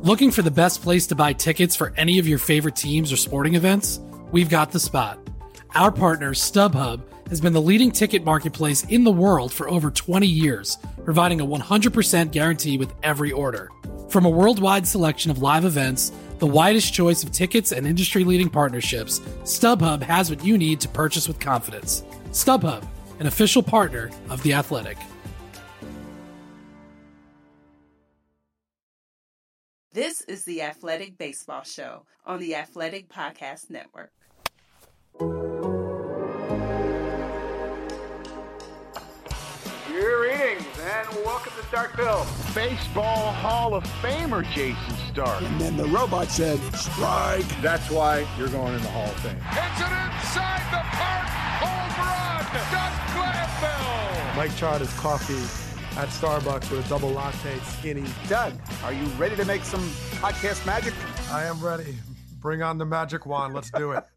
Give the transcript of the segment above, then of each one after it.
Looking for the best place to buy tickets for any of your favorite teams or sporting events? We've got the spot. Our partner, StubHub, has been the leading ticket marketplace in the world for over 20 years, providing a 100% guarantee with every order. From a worldwide selection of live events, the widest choice of tickets and industry-leading partnerships, StubHub has what you need to purchase with confidence. StubHub, an official partner of The Athletic. This is the Athletic Baseball Show on the Athletic Podcast Network. Greetings and welcome to Starkville. Baseball Hall of Famer Jason Stark. And then the robot said, strike. That's why you're going in the Hall of Fame. It's an inside the park home run. Doug Glanville. Mike tried his coffee at Starbucks with a double latte skinny. Doug, are you ready to make some podcast magic? I am ready. Bring on the magic wand. Let's do it.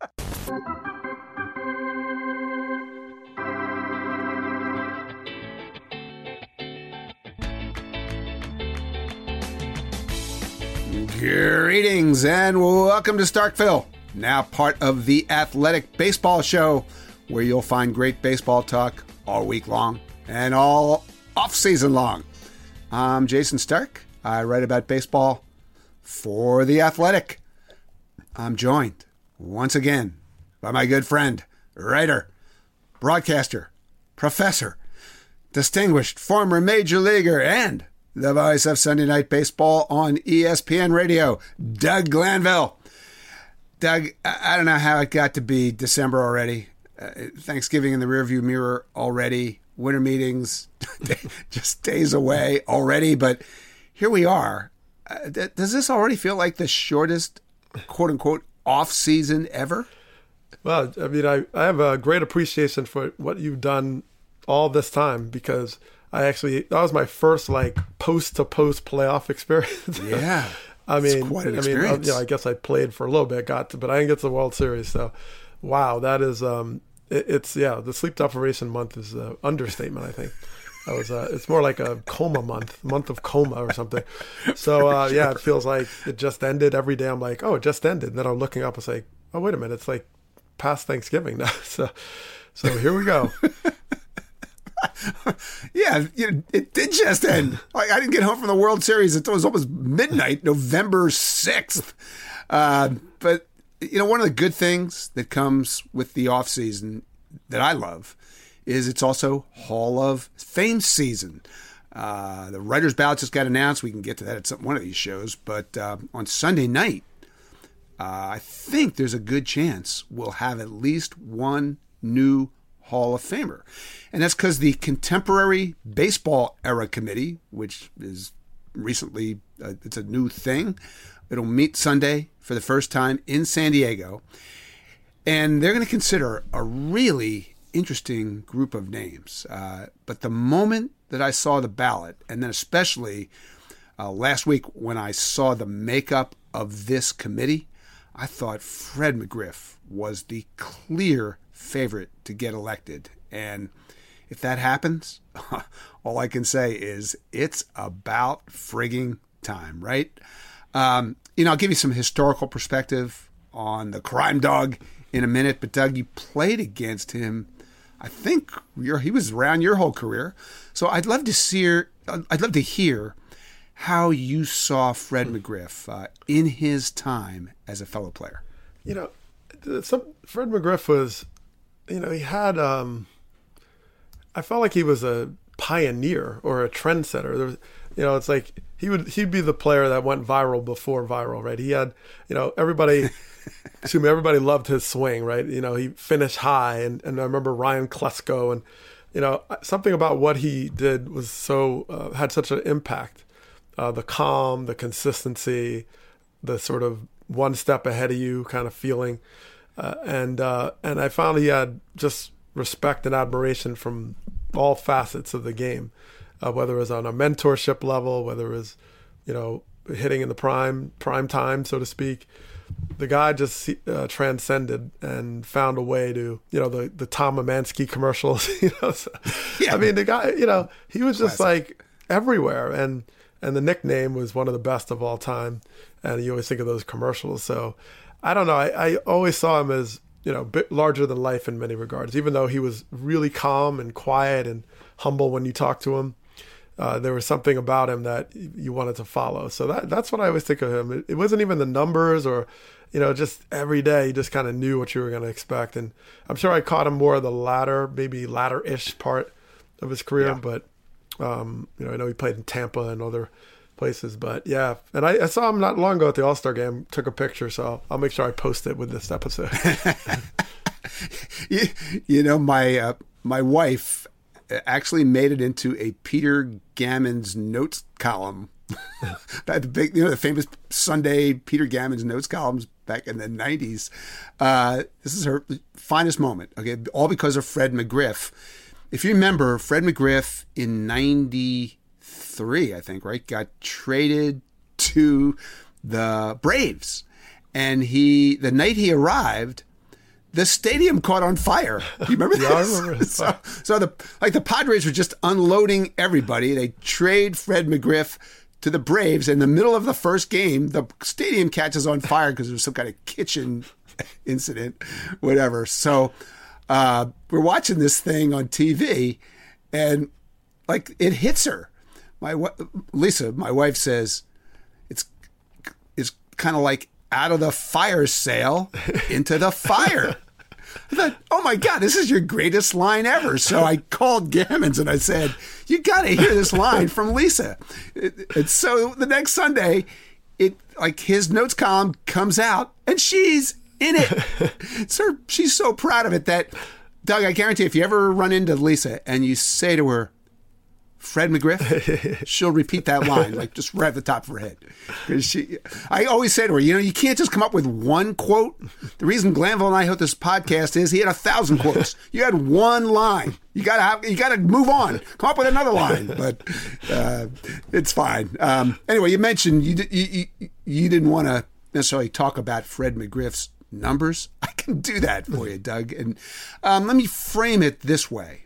Greetings and welcome to Starkville, now part of the Athletic Baseball Show, where you'll find great baseball talk all week long and all off-season long. I'm Jason Stark. I write about baseball for The Athletic. I'm joined once again by my good friend, writer, broadcaster, professor, distinguished former major leaguer, and the voice of Sunday Night Baseball on ESPN Radio, Doug Glanville. Doug, I don't know how it got to be December already. Thanksgiving in the rearview mirror already. Winter meetings just days away already. But here we are. Does this already feel like the shortest, quote-unquote, off-season ever? Well, I mean, I have a great appreciation for what you've done all this time, because that was my first post-to-post playoff experience. Yeah. I mean, it's quite an experience. I guess I played for a little bit, but I didn't get to the World Series. So, wow, that is, the sleep deprivation month is an understatement, I think. It's more like a coma month of coma or something. So, yeah, it feels like it just ended. Every day I'm like, oh, it just ended. And then I'm looking up and say, oh, wait a minute, it's like past Thanksgiving now. So here we go. Yeah, it did just end. I didn't get home from the World Series. It was almost midnight, November 6th. But, one of the good things that comes with the offseason that I love is it's also Hall of Fame season. The writer's ballot just got announced. We can get to that at one of these shows. But on Sunday night, I think there's a good chance we'll have at least one new Hall of Famer. And that's because the Contemporary Baseball Era Committee, which is recently, it's a new thing. It'll meet Sunday for the first time in San Diego. And they're going to consider a really interesting group of names. But the moment that I saw the ballot, and then especially last week when I saw the makeup of this committee, I thought Fred McGriff was the clear favorite to get elected. And if that happens, all I can say is it's about frigging time, right? I'll give you some historical perspective on the crime dog in a minute. But Doug, you played against him. I think he was around your whole career. So I'd love to hear how you saw Fred McGriff in his time as a fellow player. Fred McGriff was, he had, I felt like he was a pioneer or a trendsetter. There was, it's like he'd be the player that went viral before viral, right? He had, everybody loved his swing, right? He finished high, and I remember Ryan Klesko, and something about what he did was so had such an impact. The calm, the consistency, the sort of one step ahead of you kind of feeling, and I found he had just respect and admiration from all facets of the game, whether it was on a mentorship level, whether it was, hitting in the prime time, so to speak. The guy just transcended and found a way to, the Tom Amansky commercials. So, yeah. I mean, the guy, he was just like everywhere, and and the nickname was one of the best of all time. And you always think of those commercials. So I don't know. I always saw him as, a bit larger than life in many regards, even though he was really calm and quiet and humble when you talk to him. There was something about him that you wanted to follow. So that's what I always think of him. It wasn't even the numbers or, just every day you just kind of knew what you were going to expect. And I'm sure I caught him more of the latter-ish part of his career. Yeah. But, I know he played in Tampa and other places. But, yeah. And I saw him not long ago at the All-Star game, took a picture. So I'll make sure I post it with this episode. My wife actually made it into a Peter Gammons notes column. The famous Sunday Peter Gammons notes columns back in the 90s. This is her finest moment, okay? All because of Fred McGriff. If you remember, Fred McGriff in 93, I think, right, got traded to the Braves. And the night he arrived, the stadium caught on fire. Do you remember that? Yeah, I remember. So the Padres were just unloading everybody. They trade Fred McGriff to the Braves. In the middle of the first game, the stadium catches on fire because there was some kind of kitchen incident, whatever. So we're watching this thing on TV, and it hits her. Lisa, my wife, says it's kind of like out of the fire sale into the fire. I thought, oh my God, this is your greatest line ever. So I called Gammons and I said, you got to hear this line from Lisa. And so the next Sunday, his notes column comes out and she's in it. So she's so proud of it that, Doug, I guarantee if you ever run into Lisa and you say to her, Fred McGriff, she'll repeat that line, just right at the top of her head. I always say to her, you can't just come up with one quote. The reason Glanville and I host this podcast is he had 1,000 quotes. You had one line. You gotta move on. Come up with another line. But it's fine. Anyway, you mentioned you didn't want to necessarily talk about Fred McGriff's numbers. I can do that for you, Doug. And let me frame it this way.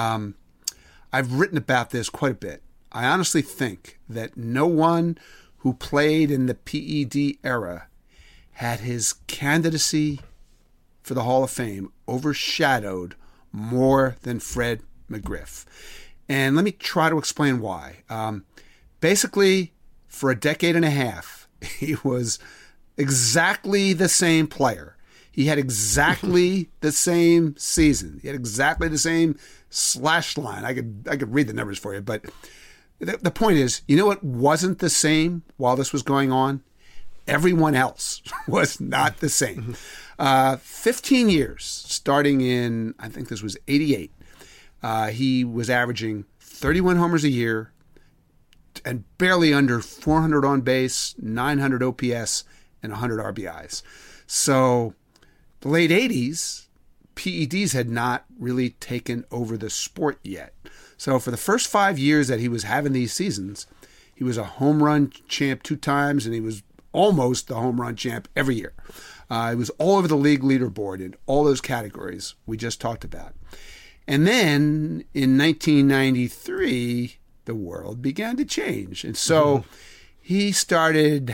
I've written about this quite a bit. I honestly think that no one who played in the PED era had his candidacy for the Hall of Fame overshadowed more than Fred McGriff. And let me try to explain why. Basically, for a decade and a half, he was exactly the same player. He had exactly the same season. He had exactly the same slash line. I could read the numbers for you, but the point is, what wasn't the same while this was going on? Everyone else was not the same. 15 years, starting in, I think this was 88, he was averaging 31 homers a year and barely under 400 on base, 900 OPS, and 100 RBIs. So the late 80s, PEDs had not really taken over the sport yet. So for the first 5 years that he was having these seasons, he was a home run champ 2 times, and he was almost the home run champ every year. He was all over the league leaderboard in all those categories we just talked about. And then in 1993, the world began to change. And so he started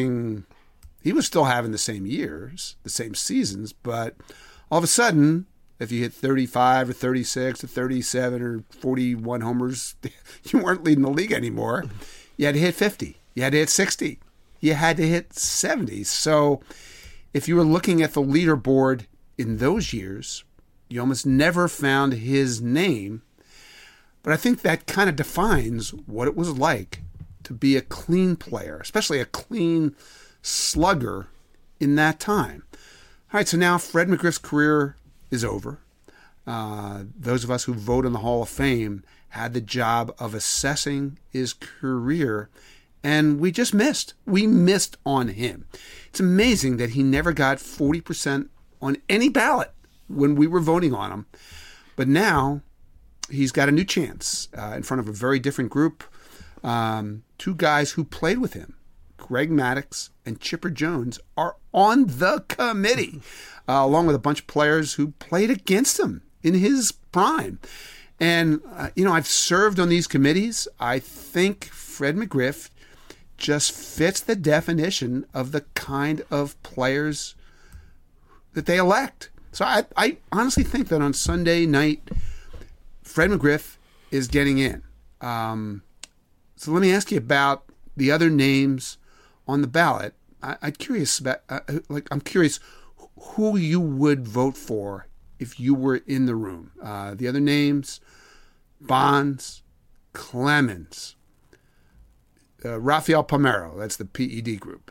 he was still having the same years, the same seasons, but all of a sudden, if you hit 35 or 36 or 37 or 41 homers, you weren't leading the league anymore. You had to hit 50. You had to hit 60. You had to hit 70. So if you were looking at the leaderboard in those years, you almost never found his name. But I think that kind of defines what it was like to be a clean player, especially a clean slugger in that time. All right, so now Fred McGriff's career is over. Those of us who vote in the Hall of Fame had the job of assessing his career, and we just missed. We missed on him. It's amazing that he never got 40% on any ballot when we were voting on him. But now he's got a new chance in front of a very different group. 2 guys who played with him, Greg Maddux and Chipper Jones, are on the committee, along with a bunch of players who played against him in his prime. And, I've served on these committees. I think Fred McGriff just fits the definition of the kind of players that they elect. So I honestly think that on Sunday night, Fred McGriff is getting in. So let me ask you about the other names on the ballot. I'm curious about, I'm curious who you would vote for if you were in the room. The other names: Bonds, Clemens, Rafael Palmeiro. That's the PED group.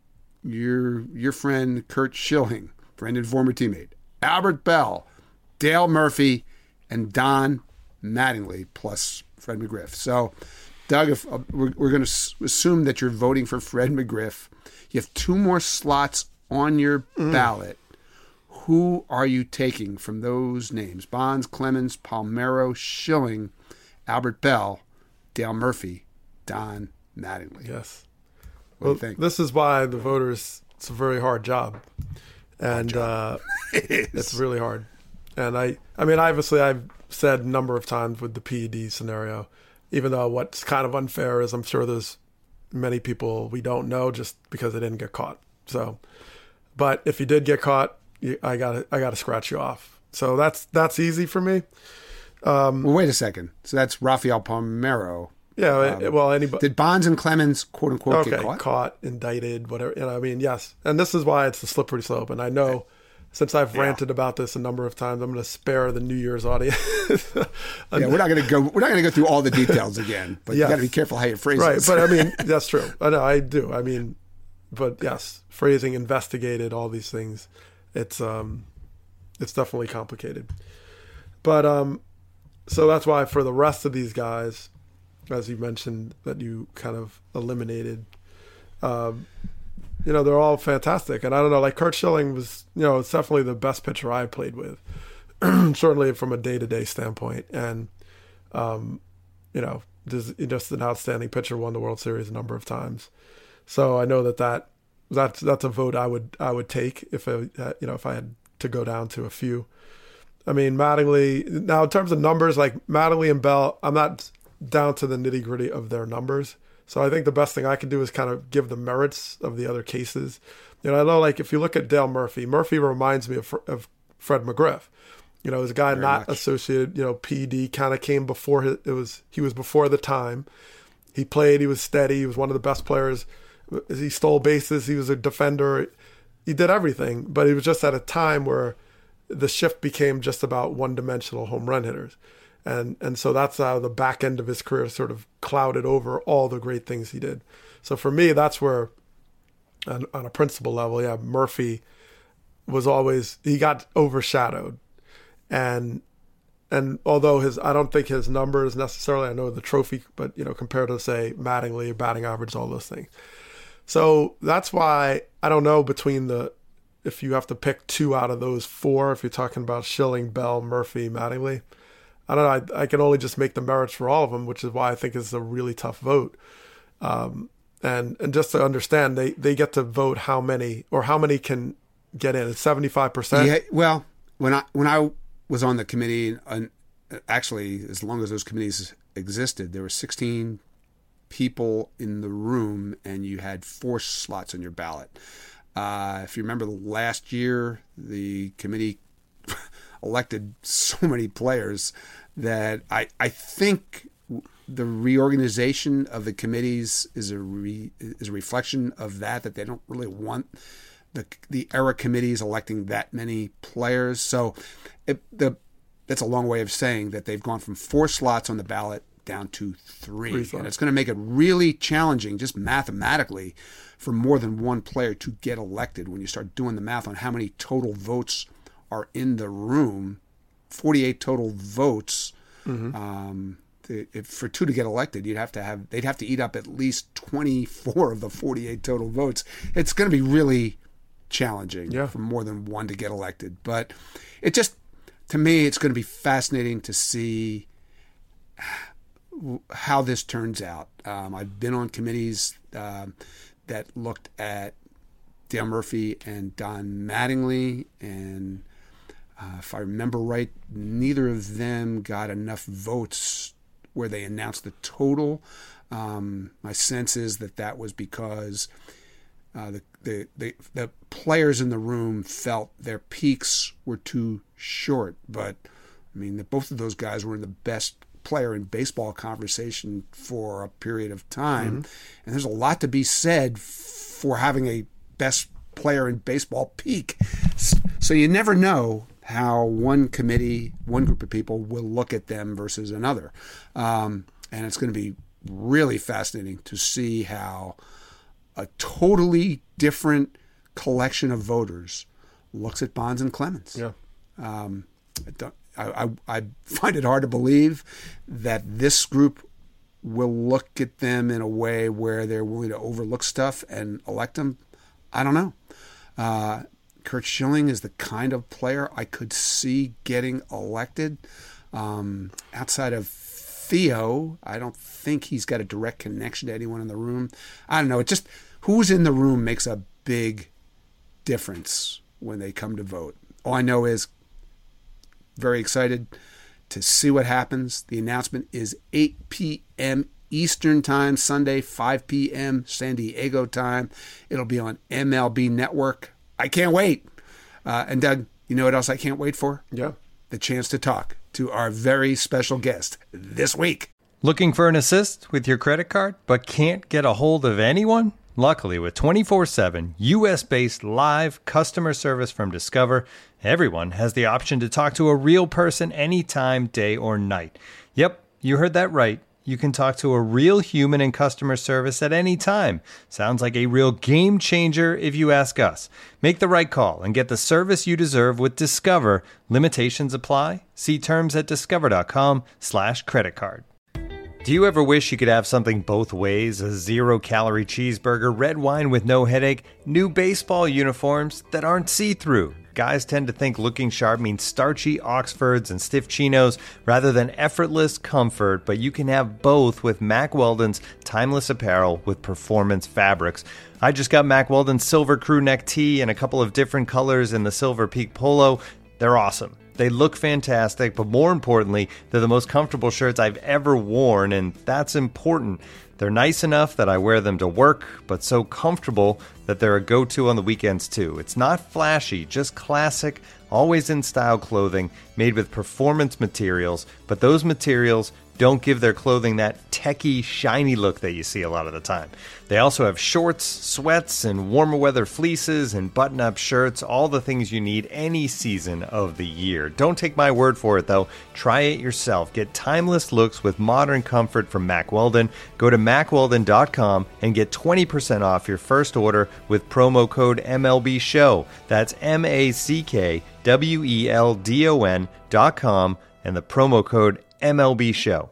Your friend Curt Schilling, friend and former teammate, Albert Bell, Dale Murphy, and Don Mattingly, plus Fred McGriff. So, Doug, if we're going to assume that you're voting for Fred McGriff, you have 2 more slots on your ballot. Who are you taking from those names? Bonds, Clemens, Palmeiro, Schilling, Albert Bell, Dale Murphy, Don Mattingly. Yes. What do you think? This is why the voters, it's a very hard job. And it's really hard. And I mean, obviously I've said a number of times with the PED scenario, even though what's kind of unfair is I'm sure there's many people we don't know just because they didn't get caught. So, but if you did get caught, I gotta scratch you off. So that's easy for me. Well, wait a second. So that's Rafael Palmeiro. Yeah. Well, anybody. Did Bonds and Clemens, quote unquote, get caught? Caught, indicted, whatever. I mean, yes. And this is why it's a slippery slope. And I know since I've ranted about this a number of times, I'm going to spare the New Year's audience. We're not going to go through all the details again, but you got to be careful how you phrase it. Right. But I mean, that's true. I know, I do. I mean, but yes, phrasing, investigated, all these things. It's definitely complicated. But so that's why for the rest of these guys, as you mentioned, that you kind of eliminated, they're all fantastic. And I don't know, like Curt Schilling was, it's definitely the best pitcher I played with, certainly from a day-to-day standpoint. And, just an outstanding pitcher, won the World Series a number of times. So I know that's a vote I would take if I had to go down to a few. I mean, Mattingly, now in terms of numbers, like Mattingly and Bell, I'm not down to the nitty gritty of their numbers. So I think the best thing I can do is kind of give the merits of the other cases. I know, like if you look at Dale Murphy reminds me of Fred McGriff. As a guy Very not much. associated, PED kind of came before he was before the time. He played, he was steady, he was one of the best players. He stole bases, he was a defender. He did everything, but he was just at a time where the shift became just about one-dimensional home run hitters. And so that's how the back end of his career sort of clouded over all the great things he did. So for me, that's where, on a principle level, Murphy was always, he got overshadowed. And although I don't think his numbers necessarily, I know the trophy, but, compared to, say, Mattingly, batting average, all those things. So that's why, I don't know if you have to pick 2 out of those 4, if you're talking about Schilling, Bell, Murphy, Mattingly, I don't know. I can only just make the merits for all of them, which is why I think it's a really tough vote. And just to understand, they get to vote how many can get in. It's 75%. Yeah. Well, when I was on the committee, and actually as long as those committees existed, there were 16 people in the room, and you had 4 slots on your ballot. If you remember last year, the committee elected so many players that I think the reorganization of the committees is a reflection of that they don't really want the era committees electing that many players. So that's a long way of saying that they've gone from 4 slots on the ballot down to 3. And it's going to make it really challenging just mathematically for more than one player to get elected when you start doing the math on how many total votes are in the room. 48 total votes. For 2 to get elected, they'd have to eat up at least 24 of the 48 total votes. It's going to be really challenging for more than one to get elected. But it just, to me, it's going to be fascinating to see how this turns out. I've been on committees that looked at Dale Murphy and Don Mattingly, and if I remember right, neither of them got enough votes where they announced the total. My sense is that was because the players in the room felt their peaks were too short. But I mean, both of those guys were in the best player in baseball conversation for a period of time, and there's a lot to be said for having a best player in baseball peak. So you never know how one group of people will look at them versus another, and it's going to be really fascinating to see how a totally different collection of voters looks at Bonds and Clemens. Yeah. I find it hard to believe that this group will look at them in a way where they're willing to overlook stuff and elect them. I don't know. Curt Schilling is the kind of player I could see getting elected. Outside of Theo, I don't think he's got a direct connection to anyone in the room. I don't know. It just, who's in the room makes a big difference when they come to vote. All I know is very excited to see what happens. The announcement is 8 p.m. Eastern Time, Sunday, 5 p.m. San Diego time. It'll be on MLB Network. I can't wait. And Doug, you know what else I can't wait for? Yeah. The chance to talk to our very special guest this week. Looking for an assist with your credit card, but can't get a hold of anyone? Luckily, with 24/7 U.S.-based live customer service from Discover, everyone has the option to talk to a real person anytime, day or night. Yep, you heard that right. You can talk to a real human in customer service at any time. Sounds like a real game changer if you ask us. Make the right call and get the service you deserve with Discover. Limitations apply. See terms at discover.com/creditcard. Do you ever wish you could have something both ways? A 0-calorie cheeseburger, red wine with no headache, new baseball uniforms that aren't see-through. Guys tend to think looking sharp means starchy Oxfords and stiff chinos rather than effortless comfort, but you can have both with Mack Weldon's timeless apparel with performance fabrics. I just got Mack Weldon's silver crew neck tee in a couple of different colors in the Silver Peak Polo. They're awesome. They look fantastic, but more importantly, they're the most comfortable shirts I've ever worn, and that's important. They're nice enough that I wear them to work, but so comfortable that they're a go-to on the weekends too. It's not flashy, just classic, always in style clothing made with performance materials, but those materials don't give their clothing that techie, shiny look that you see a lot of the time. They also have shorts, sweats, and warmer weather fleeces and button-up shirts, all the things you need any season of the year. Don't take my word for it, though. Try it yourself. Get timeless looks with modern comfort from Mack Weldon. Go to MackWeldon.com and get 20% off your first order with promo code MLBSHOW. That's MackWeldon.com and the promo code MLB Show.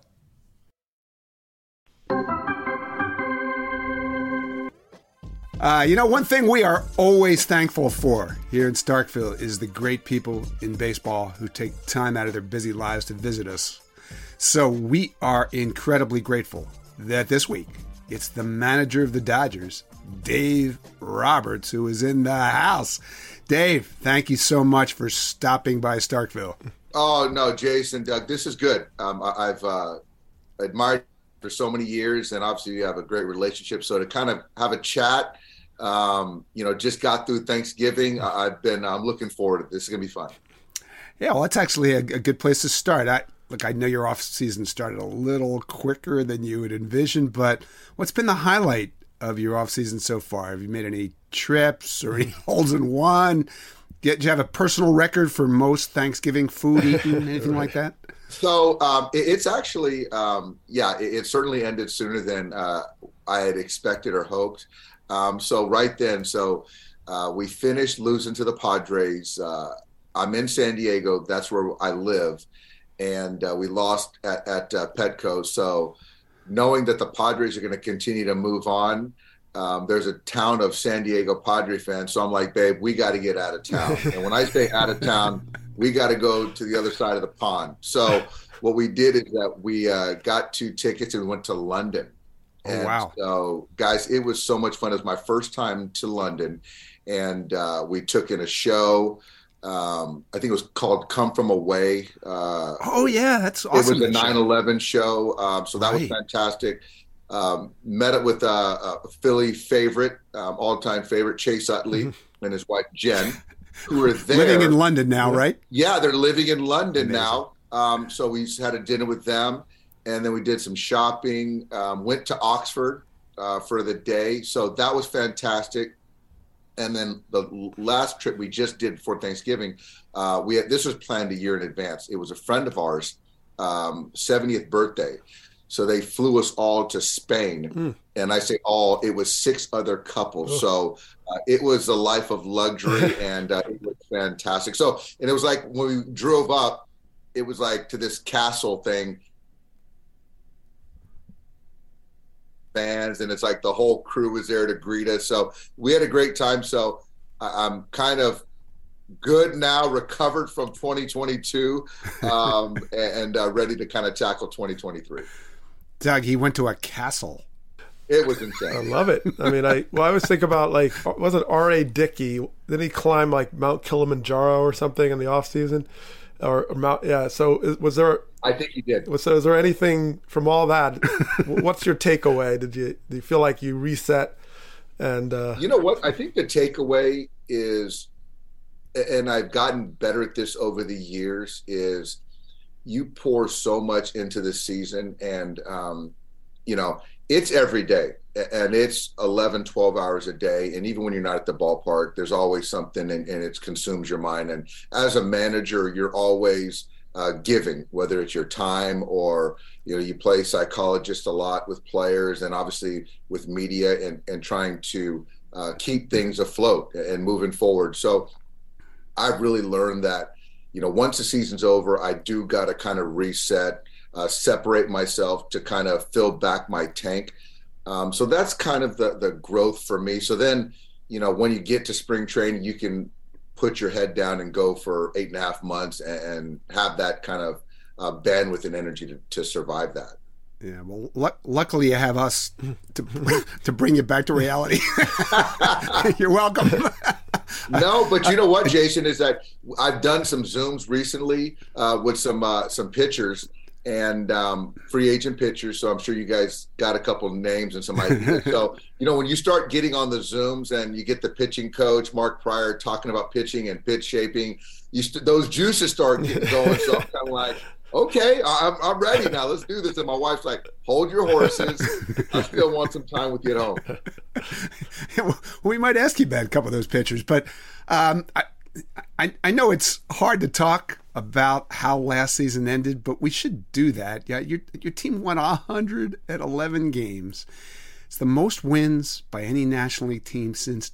One thing we are always thankful for here in Starkville is the great people in baseball who take time out of their busy lives to visit us. So we are incredibly grateful that this week it's the manager of the Dodgers, Dave Roberts, who is in the house. Dave, thank you so much for stopping by Starkville. Oh, no, Jason, Doug, this is good. I've admired you for so many years, and obviously you have a great relationship. So to kind of have a chat, just got through Thanksgiving. I'm looking forward to this. It's going to be fun. Yeah, well, that's actually a good place to start. I know your off season started a little quicker than you would envision, but what's been the highlight of your off season so far? Have you made any trips or any holes in one? Do you have a personal record for most Thanksgiving food eaten, anything like that? So it's actually, it certainly ended sooner than I had expected or hoped. We finished losing to the Padres. I'm in San Diego. That's where I live. And we lost at Petco. So knowing that the Padres are going to continue to move on, there's a town of San Diego Padre fans. So I'm like, babe, we got to get out of town. And when I say out of town, we got to go to the other side of the pond. So what we did is that we got 2 tickets and we went to London. And wow. So, guys, it was so much fun. It was my first time to London. And we took in a show. I think it was called Come From Away. That's awesome. It was a 9/11 show. So that was fantastic. Met up with a Philly favorite, all-time favorite, Chase Utley, and his wife, Jen, who were there. Living in London now, right? Yeah, they're living in London now. So we had a dinner with them, and then we did some shopping, went to Oxford for the day. So that was fantastic. And then the last trip we just did before Thanksgiving, this was planned a year in advance. It was a friend of ours, 70th birthday. So they flew us all to Spain. And I say all, it was 6 other couples. So it was a life of luxury, and it was fantastic. So, and it was like when we drove up, it was like to this castle thing. Fans, and it's like the whole crew was there to greet us. So we had a great time. So I'm kind of good now, recovered from 2022, and ready to kind of tackle 2023. Doug, he went to a castle. It was insane. I love it. I mean, I always think about, like, wasn't R.A. Dickey, didn't he climb like Mount Kilimanjaro or something in the off season? Or Mount, yeah. So was there? I think he did. So is there anything from all that? What's your takeaway? Do you feel like you reset? And you know what? I think the takeaway is, and I've gotten better at this over the years, is you pour so much into the season, and you know, it's every day, and it's 11, 12 hours a day. And even when you're not at the ballpark, there's always something, and it consumes your mind. And as a manager, you're always giving, whether it's your time or, you know, you play psychologist a lot with players, and obviously with media, and trying to keep things afloat and moving forward. So I've really learned that, you know, once the season's over, I do got to kind of reset, separate myself to kind of fill back my tank. So that's kind of the growth for me. So then, you know, when you get to spring training, you can put your head down and go for 8.5 months and have that kind of bandwidth and energy to survive that. Yeah, well, luckily you have us to bring you back to reality. You're welcome. No, but you know what, Jason, is that I've done some Zooms recently with some pitchers and free agent pitchers. So I'm sure you guys got a couple of names and some ideas. So, you know, when you start getting on the Zooms and you get the pitching coach, Mark Pryor, talking about pitching and pitch shaping, those juices start getting going. So I'm kind of like, okay, I'm ready now. Let's do this. And my wife's like, hold your horses. I still want some time with you at home. We might ask you about a couple of those pitchers, but I know it's hard to talk about how last season ended, but we should do that. Yeah, your team won 111 games. It's the most wins by any National League team since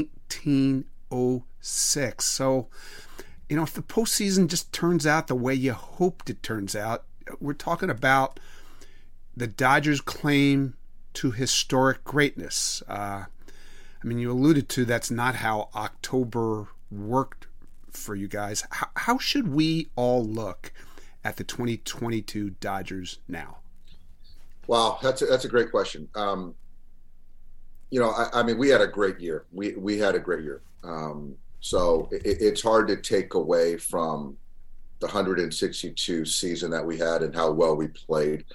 1906. So, you know, if the postseason just turns out the way you hoped it turns out, we're talking about the Dodgers' claim to historic greatness. I mean, you alluded to that's not how October worked for you guys. How should we all look at the 2022 Dodgers now? Wow, that's a great question. You know, I mean, we had a great year. We had a great year. So it's hard to take away from the 162 season that we had and how well we played.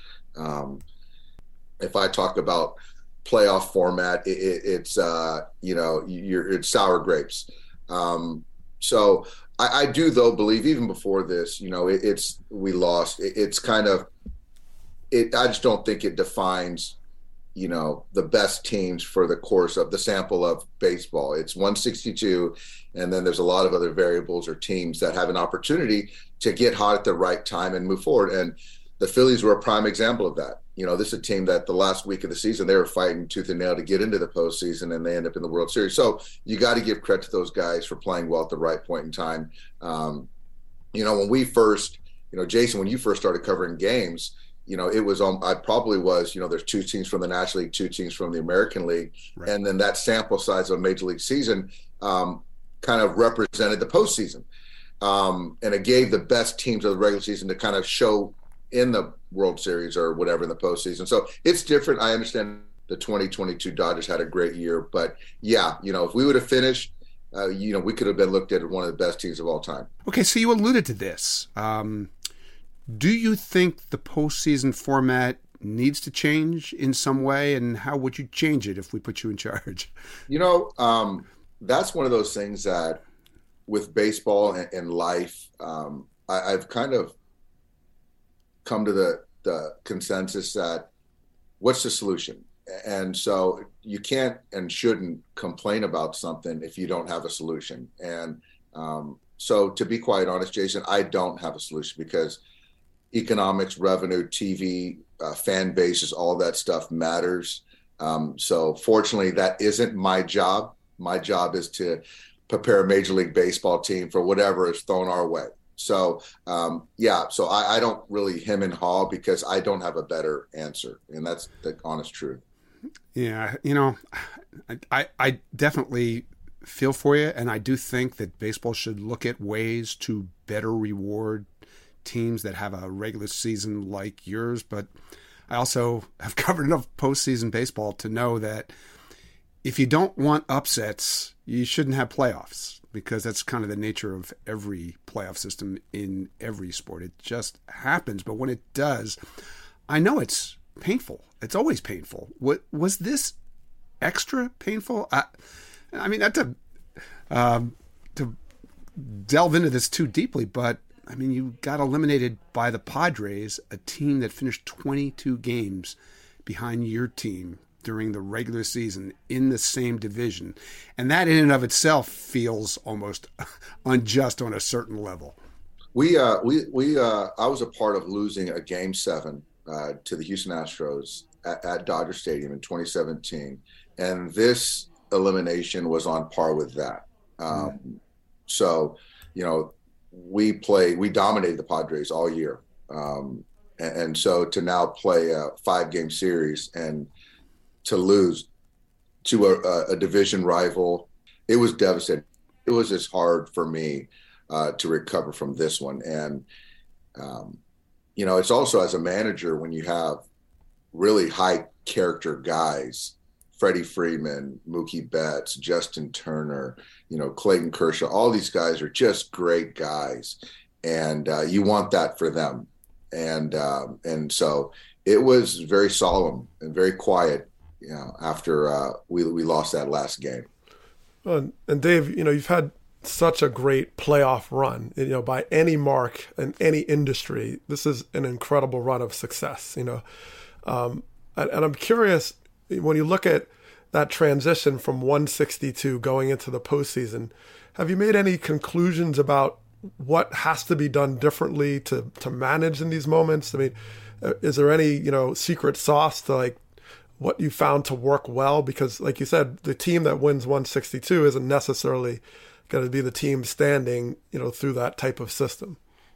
If I talk about playoff format, it's you know, it's sour grapes. So I do, though, believe even before this, you know, we lost. It's kind of I just don't think it defines, you know, the best teams for the course of the sample of baseball. It's 162, and then there's a lot of other variables or teams that have an opportunity to get hot at the right time and move forward. And the Phillies were a prime example of that. You know, this is a team that the last week of the season, they were fighting tooth and nail to get into the postseason, and they end up in the World Series. So you got to give credit to those guys for playing well at the right point in time. You know, when we first, you know, Jason, when you first started covering games, you know, it was I probably was, you know, there's 2 teams from the National League, 2 teams from the American League. Right. And then that sample size of a major league season kind of represented the postseason. And it gave the best teams of the regular season to kind of show in the World Series or whatever in the postseason. So it's different. I understand the 2022 Dodgers had a great year, but yeah, you know, if we would have finished, you know, we could have been looked at as one of the best teams of all time. Okay, so you alluded to this. Do you think the postseason format needs to change in some way, and how would you change it if we put you in charge? That's one of those things that with baseball and life, I've kind of come to the consensus that what's the solution? And so you can't and shouldn't complain about something if you don't have a solution. And so to be quite honest, Jason, I don't have a solution because economics, revenue, TV, fan bases, all that stuff matters. So fortunately, that isn't my job. My job is to prepare a Major League Baseball team for whatever is thrown our way. So, so I don't really hem and haw because I don't have a better answer. And that's the honest truth. Yeah, I definitely feel for you. And I do think that baseball should look at ways to better reward teams that have a regular season like yours. But I also have covered enough postseason baseball to know that if you don't want upsets, you shouldn't have playoffs, because that's kind of the nature of every playoff system in every sport. It just happens. But when it does, I know it's painful. It's always painful. What was this extra painful? I mean, not to delve into this too deeply, but I mean, you got eliminated by the Padres, a team that finished 22 games behind your team during the regular season in the same division. And that in and of itself feels almost unjust on a certain level. I was a part of losing a Game 7 to the Houston Astros at Dodger Stadium in 2017. And this elimination was on par with that. So, we dominated the Padres all year. And so to now play a 5-game series and to lose to a division rival, it was devastating. It was as hard for me to recover from this one. And, it's also as a manager, when you have really high character guys, Freddie Freeman, Mookie Betts, Justin Turner, Clayton Kershaw, all these guys are just great guys. And you want that for them. And so it was very solemn and very quiet, after we lost that last game. And Dave, you've had such a great playoff run, by any mark in any industry. This is an incredible run of success, and I'm curious, when you look at that transition from 162 going into the postseason, have you made any conclusions about what has to be done differently to manage in these moments? I mean, is there any, secret sauce to what you found to work well? Because like you said, the team that wins 162 isn't necessarily going to be the team standing, through that type of system.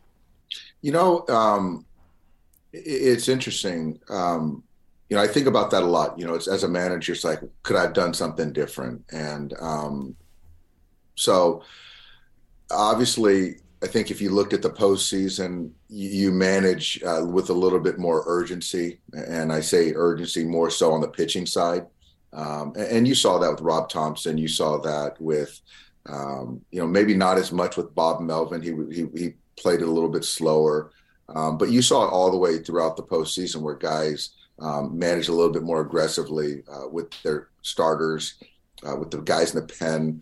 It's interesting. I think about that a lot. It's, as a manager, it's like, could I have done something different? And so obviously, I think if you looked at the postseason, you manage with a little bit more urgency. And I say urgency more so on the pitching side. And you saw that with Rob Thompson. You saw that with, maybe not as much with Bob Melvin. He played it a little bit slower. But you saw it all the way throughout the postseason where guys managed a little bit more aggressively with their starters, with the guys in the pen.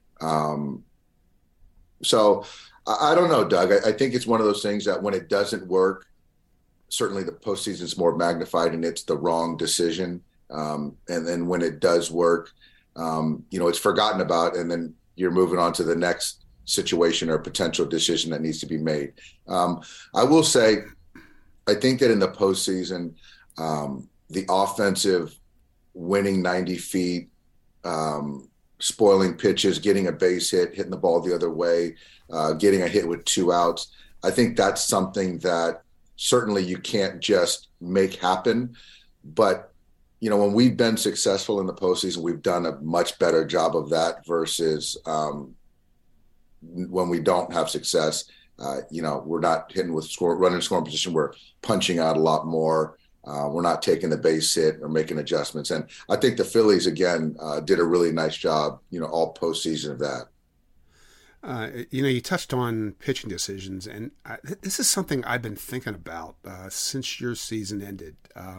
So I don't know, Doug. I think it's one of those things that when it doesn't work, certainly the postseason is more magnified and it's the wrong decision. And then when it does work, it's forgotten about, and then you're moving on to the next situation or potential decision that needs to be made. I will say, I think that in the postseason, the offensive winning 90 feet, spoiling pitches, getting a base hit, hitting the ball the other way, getting a hit with 2 outs. I think that's something that certainly you can't just make happen. But, when we've been successful in the postseason, we've done a much better job of that versus when we don't have success. We're not hitting with running scoring position. We're punching out a lot more. We're not taking the base hit or making adjustments. And I think the Phillies, again, did a really nice job, all postseason of that. You touched on pitching decisions, and this is something I've been thinking about since your season ended.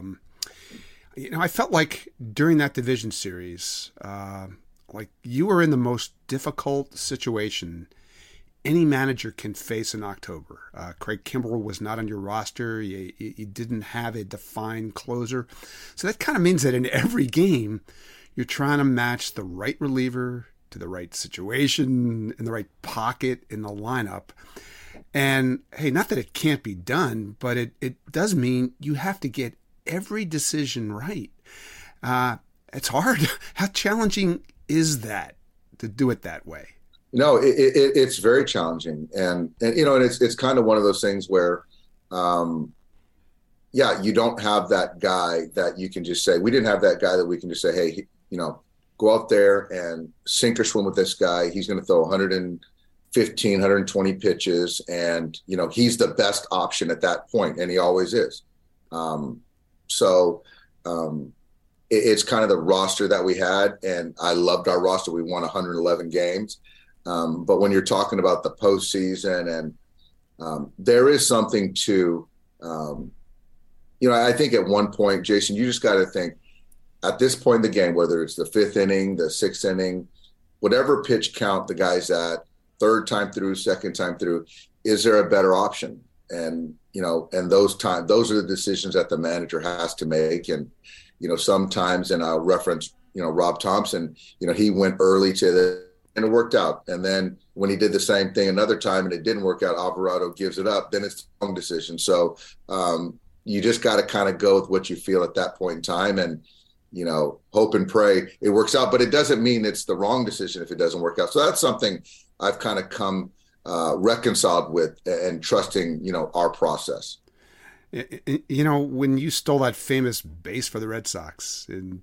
I felt like during that division series, like you were in the most difficult situation any manager can face in October. Craig Kimbrell was not on your roster. You didn't have a defined closer. So that kind of means that in every game, you're trying to match the right reliever to the right situation in the right pocket in the lineup. And hey, not that it can't be done, but it does mean you have to get every decision right. It's hard. How challenging is that to do it that way? No, it's very challenging, and it's kind of one of those things where, you don't have that guy that you can just say. We didn't have that guy that we can just say, hey, go out there and sink or swim with this guy. He's going to throw 115, 120 pitches, and he's the best option at that point, and he always is. It's kind of the roster that we had, and I loved our roster. We won 111 games. But when you're talking about the postseason, and there is something to, I think at one point, Jason, you just got to think at this point in the game, whether it's the fifth inning, the sixth inning, whatever pitch count the guy's at, third time through, second time through, is there a better option? And, and those are the decisions that the manager has to make. And, sometimes, and I'll reference, Rob Thompson, he went early and it worked out. And then when he did the same thing another time and it didn't work out, Alvarado gives it up, then it's the wrong decision. So you just got to kind of go with what you feel at that point in time and, hope and pray it works out. But it doesn't mean it's the wrong decision if it doesn't work out. So that's something I've kind of come reconciled with and trusting, our process. When you stole that famous base for the Red Sox in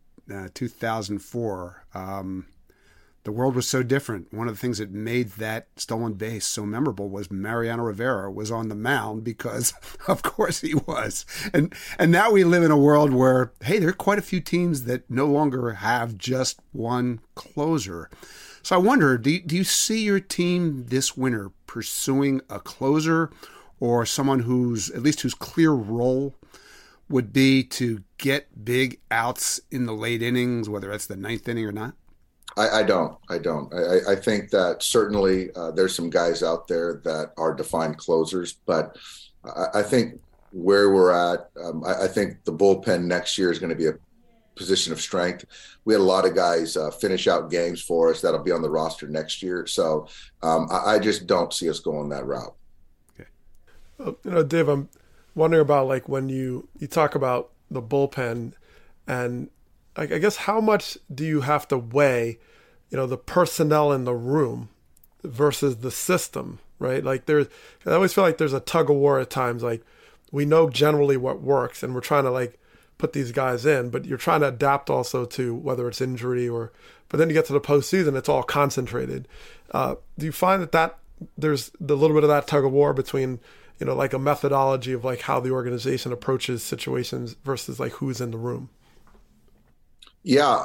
2004, the world was so different. One of the things that made that stolen base so memorable was Mariano Rivera was on the mound because, of course, he was. And now we live in a world where, hey, there are quite a few teams that no longer have just one closer. So I wonder, do you see your team this winter pursuing a closer or someone whose clear role would be to get big outs in the late innings, whether that's the ninth inning or not? I don't. I think that certainly there's some guys out there that are defined closers, but I think where we're at, I think the bullpen next year is going to be a position of strength. We had a lot of guys finish out games for us that'll be on the roster next year. So I just don't see us going that route. Okay. Dave, I'm wondering about like when you talk about the bullpen and I guess how much do you have to weigh, the personnel in the room versus the system, right? Like I always feel like there's a tug of war at times. Like we know generally what works and we're trying to like put these guys in, but you're trying to adapt also to whether it's injury but then you get to the postseason, it's all concentrated. Do you find that there's a little bit of that tug of war between, like a methodology of like how the organization approaches situations versus like who's in the room? Yeah,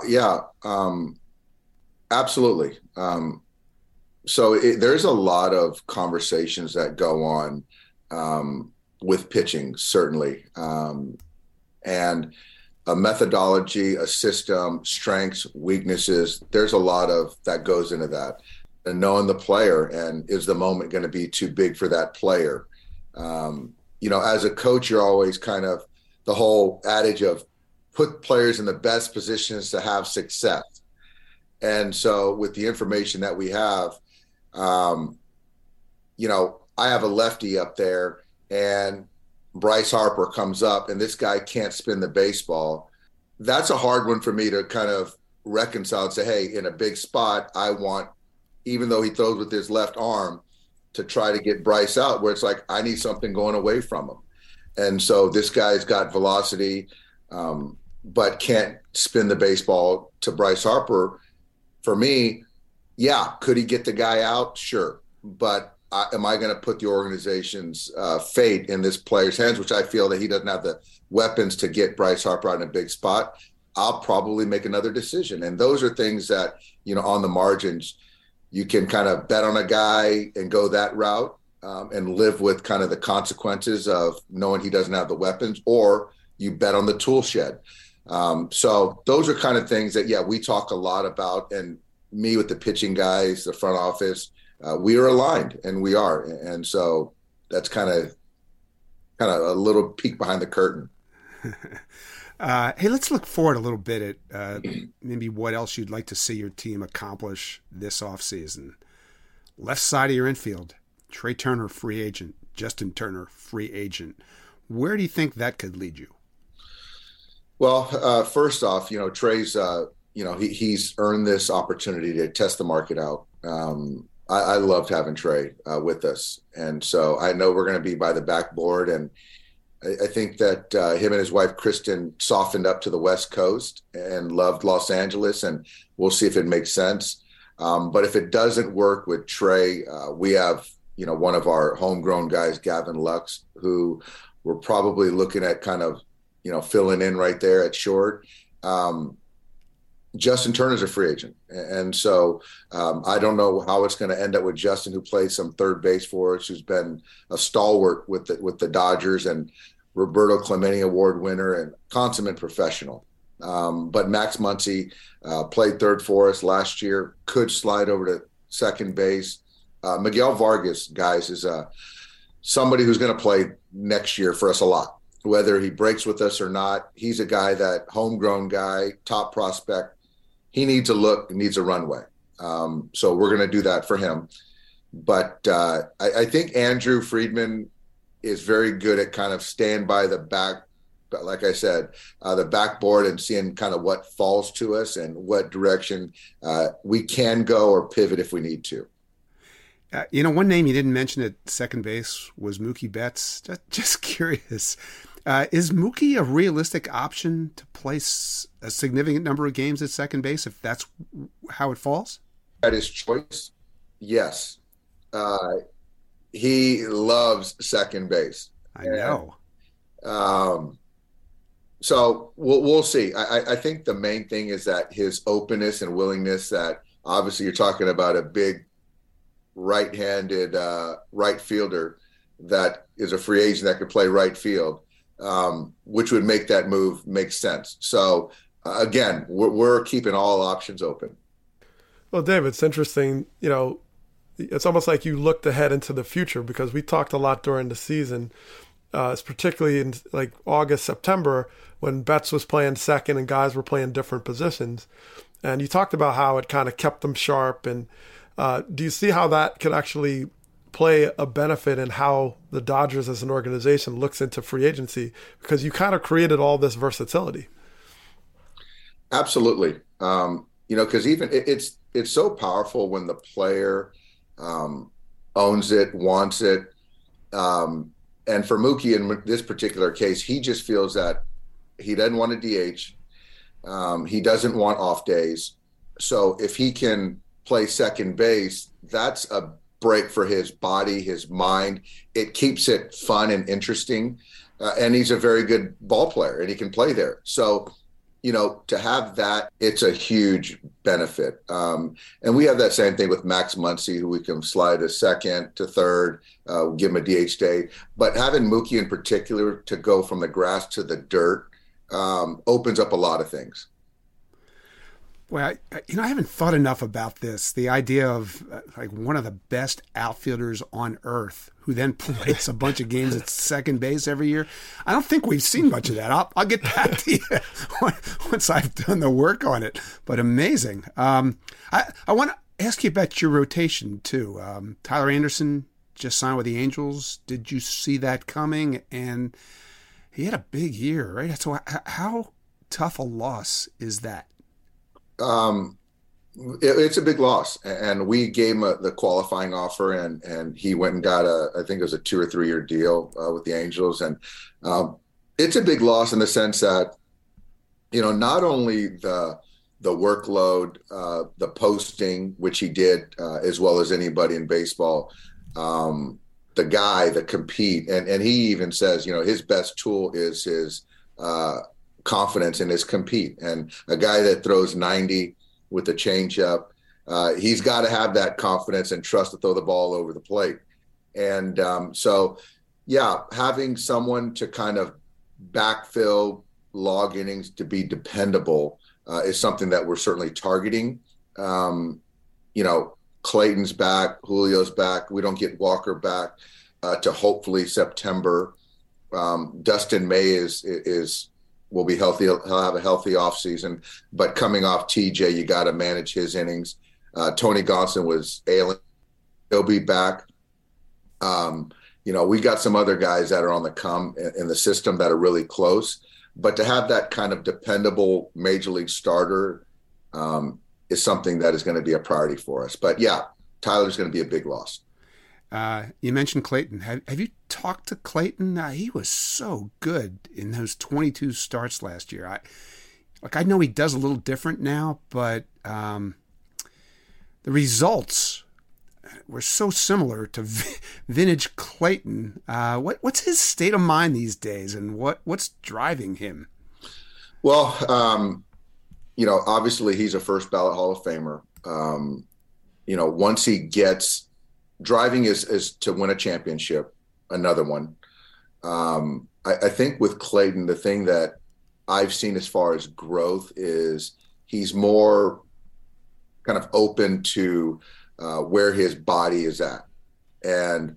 absolutely. So there's a lot of conversations that go on with pitching, certainly, and a methodology, a system, strengths, weaknesses. There's a lot of that goes into that, and knowing the player and is the moment going to be too big for that player. As a coach, you're always kind of the whole adage of put players in the best positions to have success. And so with the information that we have, I have a lefty up there and Bryce Harper comes up and this guy can't spin the baseball. That's a hard one for me to kind of reconcile and say, hey, in a big spot, I want, even though he throws with his left arm, to try to get Bryce out where it's like, I need something going away from him. And so this guy's got velocity, but can't spin the baseball to Bryce Harper. For me, could he get the guy out? Sure. But am I going to put the organization's fate in this player's hands, which I feel that he doesn't have the weapons to get Bryce Harper out in a big spot? I'll probably make another decision. And those are things that, on the margins, you can kind of bet on a guy and go that route and live with kind of the consequences of knowing he doesn't have the weapons, or you bet on the tool shed. So those are kind of things that, we talk a lot about, and me with the pitching guys, the front office, we are aligned, and we are. And so that's kind of a little peek behind the curtain. Hey, let's look forward a little bit at maybe what else you'd like to see your team accomplish this offseason. Left side of your infield, Trey Turner, free agent. Justin Turner, free agent. Where do you think that could lead you? Well, first off, Trey's, he's earned this opportunity to test the market out. I loved having Trey with us. And so I know we're going to be by the backboard, and I think that him and his wife, Kristen, softened up to the West Coast and loved Los Angeles, and we'll see if it makes sense. But if it doesn't work with Trey, we have, one of our homegrown guys, Gavin Lux, who we're probably looking at kind of, filling in right there at short. Justin Turner's a free agent. And so I don't know how it's going to end up with Justin, who plays some third base for us, who's been a stalwart with the Dodgers, and Roberto Clemente Award winner and consummate professional. But Max Muncy played third for us last year, could slide over to second base. Miguel Vargas, guys, is somebody who's going to play next year for us a lot. Whether he breaks with us or not, he's a guy that homegrown guy, top prospect. He needs a look, needs a runway. So we're going to do that for him. But I think Andrew Friedman is very good at kind of stand by the back, like I said, the backboard, and seeing kind of what falls to us and what direction we can go or pivot if we need to. One name you didn't mention at second base was Mookie Betts. Just curious. Is Mookie a realistic option to place a significant number of games at second base if that's how it falls? At his choice, yes. He loves second base. I know. So we'll see. I think the main thing is that his openness and willingness, that obviously you're talking about a big right-handed right fielder that is a free agent that could play right field, which would make that move make sense. So again, we're keeping all options open. Well, Dave, it's interesting. It's almost like you looked ahead into the future, because we talked a lot during the season, particularly in like August, September, when Betts was playing second and guys were playing different positions. And you talked about how it kind of kept them sharp. And do you see how that could actually play a benefit in how the Dodgers as an organization looks into free agency? Because you kind of created all this versatility. Absolutely. Because even it's so powerful when the player owns it, wants it. And for Mookie, in this particular case, he just feels that he doesn't want a DH. He doesn't want off days. So if he can play second base, that's a break for his body, his mind. It keeps it fun and interesting. And he's a very good ball player, and he can play there. So, to have that, it's a huge benefit. And we have that same thing with Max Muncy, who we can slide to second, to third, give him a DH day. But having Mookie in particular to go from the grass to the dirt opens up a lot of things. Well, I haven't thought enough about this. The idea of like one of the best outfielders on earth who then plays a bunch of games at second base every year. I don't think we've seen much of that. I'll get back to you once I've done the work on it. But amazing. I want to ask you about your rotation too. Tyler Anderson just signed with the Angels. Did you see that coming? And he had a big year, right? So how tough a loss is that? It's a big loss, and we gave him the qualifying offer, and he went and got I think it was a 2 or 3 year deal with the Angels. And it's a big loss in the sense that, not only the workload, the posting, which he did as well as anybody in baseball, the guy that compete. And he even says, his best tool is his confidence in his compete. And a guy that throws 90 with a changeup, he's got to have that confidence and trust to throw the ball over the plate. And having someone to kind of backfill log innings to be dependable is something that we're certainly targeting. Clayton's back, Julio's back. We don't get Walker back to hopefully September. Dustin May will be healthy. He'll have a healthy offseason, but coming off TJ, you got to manage his innings. Tony Gonsolin was ailing. He'll be back. We got some other guys that are on the come in the system that are really close, but to have that kind of dependable major league starter is something that is going to be a priority for us. But yeah, Tyler's going to be a big loss. You mentioned Clayton. Have you talked to Clayton? He was so good in those 22 starts last year. I know he does a little different now, but the results were so similar to vintage Clayton. What's his state of mind these days, and what's driving him? Well, obviously he's a first ballot Hall of Famer. Once he gets driving is to win a championship, another one. I think with Clayton, the thing that I've seen as far as growth is he's more kind of open to where his body is at, and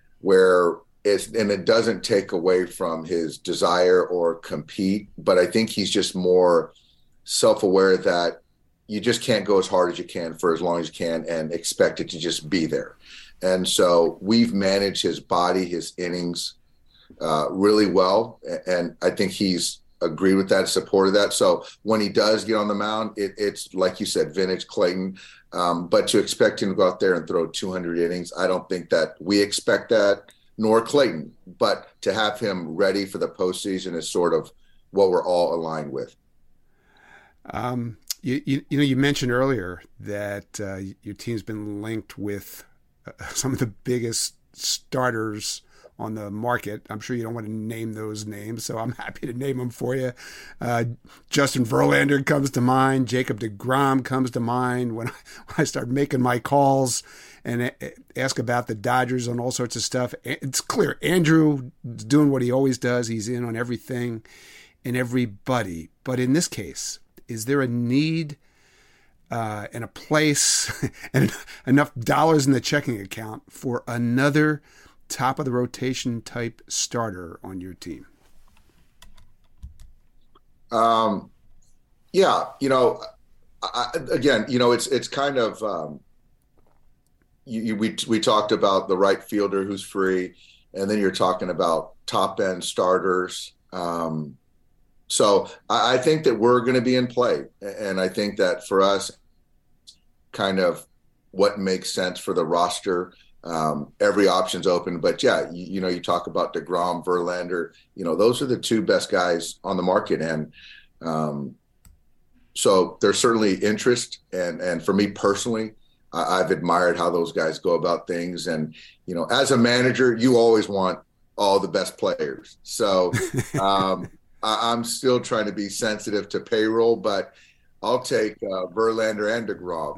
it doesn't take away from his desire or compete, but I think he's just more self-aware that you just can't go as hard as you can for as long as you can and expect it to just be there. And so we've managed his body, his innings really well. And I think he's agreed with that, supported that. So when he does get on the mound, it's like you said, vintage Clayton. But to expect him to go out there and throw 200 innings, I don't think that we expect that, nor Clayton. But to have him ready for the postseason is sort of what we're all aligned with. You mentioned earlier that your team's been linked with some of the biggest starters on the market. I'm sure you don't want to name those names, so I'm happy to name them for you. Justin Verlander comes to mind. Jacob deGrom comes to mind when I start making my calls and ask about the Dodgers and all sorts of stuff. It's clear Andrew is doing what he always does. He's in on everything and everybody. But in this case, is there a need and a place and enough dollars in the checking account for another top of the rotation type starter on your team? It's kind of we talked about the right fielder who's free, and then you're talking about top end starters. So I think that we're going to be in play, and I think that for us, kind of what makes sense for the roster. Every option's open, but yeah, you talk about deGrom, Verlander, those are the two best guys on the market. And so there's certainly interest. And for me personally, I've admired how those guys go about things. And, as a manager, you always want all the best players. So I'm still trying to be sensitive to payroll, but I'll take Verlander and deGrom.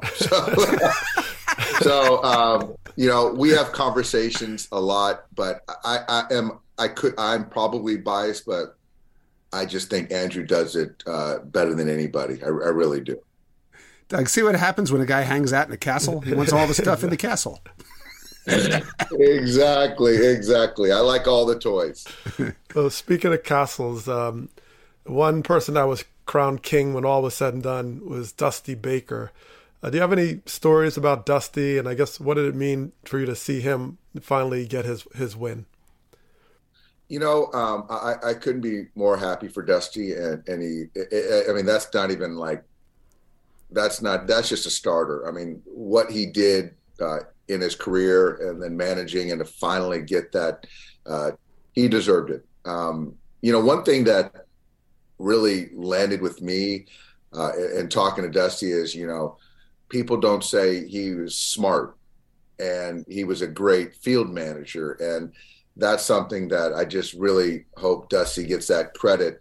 So, we have conversations a lot, but I'm probably biased, but I just think Andrew does it better than anybody. I really do. Doug, see what happens when a guy hangs out in a castle? He wants all the stuff in the castle. Exactly. I like all the toys. Well, speaking of castles, one person that was crowned king when all was said and done was Dusty Baker. Do you have any stories about Dusty? And I guess, what did it mean for you to see him finally get his win? I couldn't be more happy for Dusty. And that's not even that's just a starter. I mean, what he did in his career and then managing and to finally get that, he deserved it. One thing that really landed with me in talking to Dusty is, people don't say he was smart and he was a great field manager. And that's something that I just really hope Dusty gets that credit,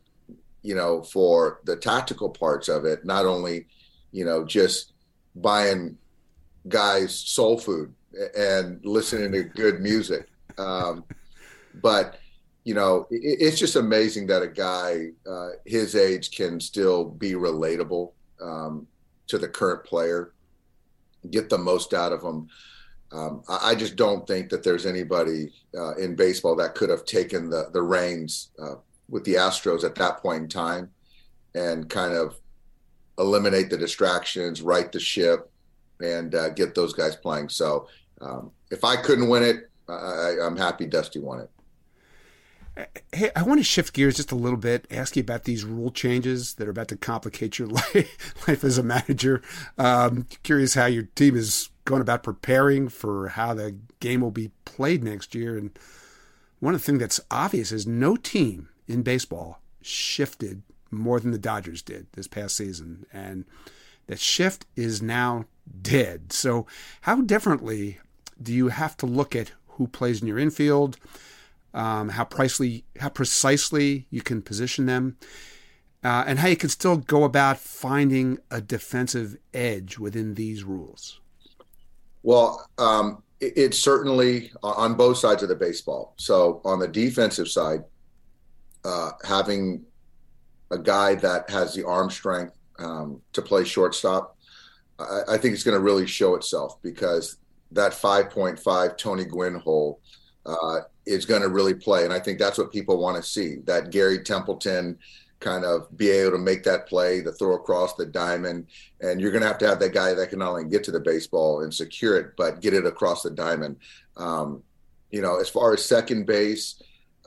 for the tactical parts of it, not only, just buying guys soul food and listening to good music. But, it's just amazing that a guy his age can still be relatable to the current player, get the most out of them. I just don't think that there's anybody in baseball that could have taken the reins with the Astros at that point in time and kind of eliminate the distractions, right the ship, and get those guys playing. So if I couldn't win it, I'm happy Dusty won it. Hey, I want to shift gears just a little bit, ask you about these rule changes that are about to complicate your life as a manager. Curious how your team is going about preparing for how the game will be played next year. And one of the things that's obvious is no team in baseball shifted more than the Dodgers did this past season. And that shift is now dead. So how differently do you have to look at who plays in your infield, how precisely you can position them, and how you can still go about finding a defensive edge within these rules? Well, it's certainly on both sides of the baseball. So on the defensive side, having a guy that has the arm strength to play shortstop, I think it's going to really show itself, because that 5.5 Tony Gwynn hole is going to really play. And I think that's what people want to see, that Gary Templeton kind of be able to make that play, the throw across the diamond. And you're going to have that guy that can not only get to the baseball and secure it, but get it across the diamond. As far as second base,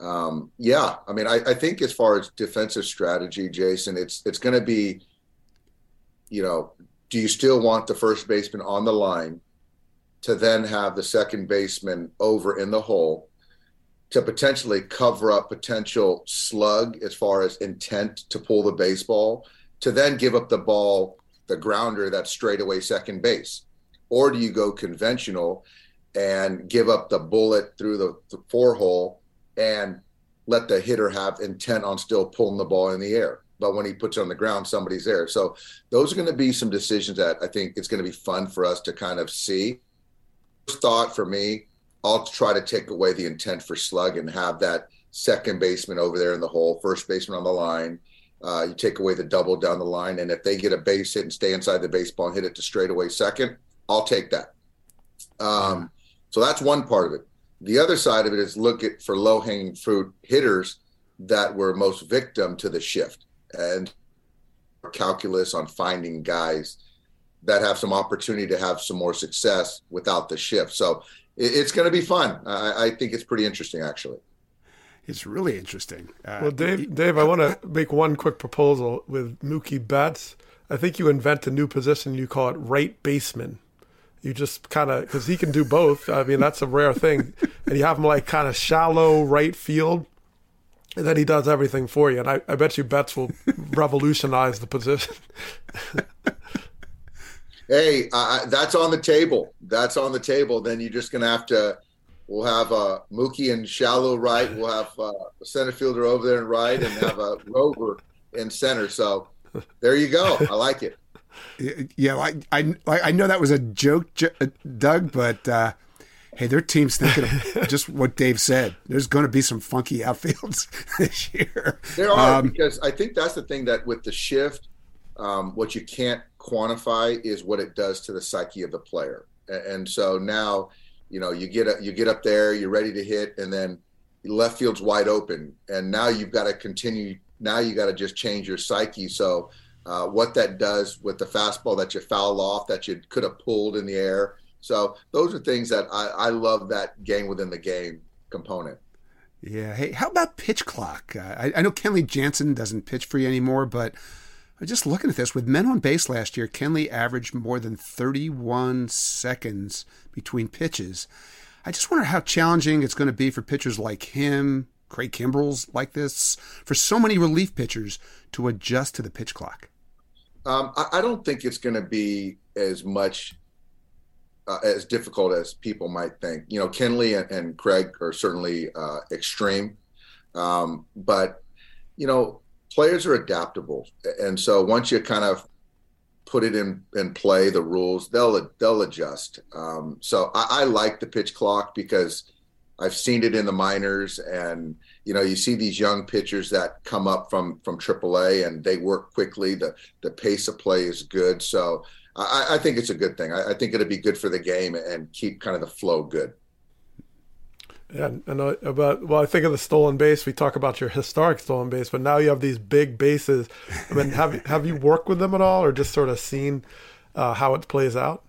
I think as far as defensive strategy, Jason, it's going to be, do you still want the first baseman on the line to then have the second baseman over in the hole to potentially cover up potential slug as far as intent to pull the baseball, to then give up the ball, the grounder that's straightaway second base? Or do you go conventional and give up the bullet through the four hole and let the hitter have intent on still pulling the ball in the air, but when he puts it on the ground, somebody's there? So those are going to be some decisions that I think it's going to be fun for us to kind of see. First thought for me, I'll try to take away the intent for slug and have that second baseman over there in the hole, first baseman on the line. You take away the double down the line, and if they get a base hit and stay inside the baseball and hit it to straightaway second, I'll take that. So that's one part of it. The other side of it is look for low-hanging fruit hitters that were most victim to the shift, and calculus on finding guys that have some opportunity to have some more success without the shift. So it's going to be fun. I think it's pretty interesting, actually. It's really interesting. Well, Dave, I want to make one quick proposal with Mookie Betts. I think you invent a new position. You call it right baseman. You just kind of, because he can do both. I mean, that's a rare thing. And you have him like kind of shallow right field, and then he does everything for you. And I bet you Betts will revolutionize the position. Hey, that's on the table. That's on the table. Then you're just going to we'll have Mookie in shallow right. We'll have a center fielder over there in right, and have a rover in center. So there you go. I like it. Yeah, I know that was a joke, Doug, but hey, their team's thinking of just what Dave said. There's going to be some funky outfields this year. There are, because I think that's the thing, that with the shift, what you can't quantify is what it does to the psyche of the player. And so now, you get up there, you're ready to hit, and then left field's wide open, and now you've got to continue. Now you got to just change your psyche. So what that does with the fastball that you foul off, that you could have pulled in the air. So those are things that I love, that game within the game component. Yeah. Hey, how about pitch clock? I know Kenley Jansen doesn't pitch for you anymore, but just looking at this, with men on base last year, Kenley averaged more than 31 seconds between pitches. I just wonder how challenging it's going to be for pitchers like him, Craig Kimbrel's like this, for so many relief pitchers to adjust to the pitch clock. I don't think it's going to be as much as difficult as people might think. Kenley and Craig are certainly extreme, but players are adaptable, and so once you kind of put it in play, the rules, they'll adjust. So I like the pitch clock because I've seen it in the minors, and you see these young pitchers that come up from AAA and they work quickly. The pace of play is good, so I think it's a good thing. I think it'll be good for the game and keep kind of the flow good. Yeah, and I think of the stolen base. We talk about your historic stolen base, but now you have these big bases. I mean, have you worked with them at all, or just sort of seen how it plays out?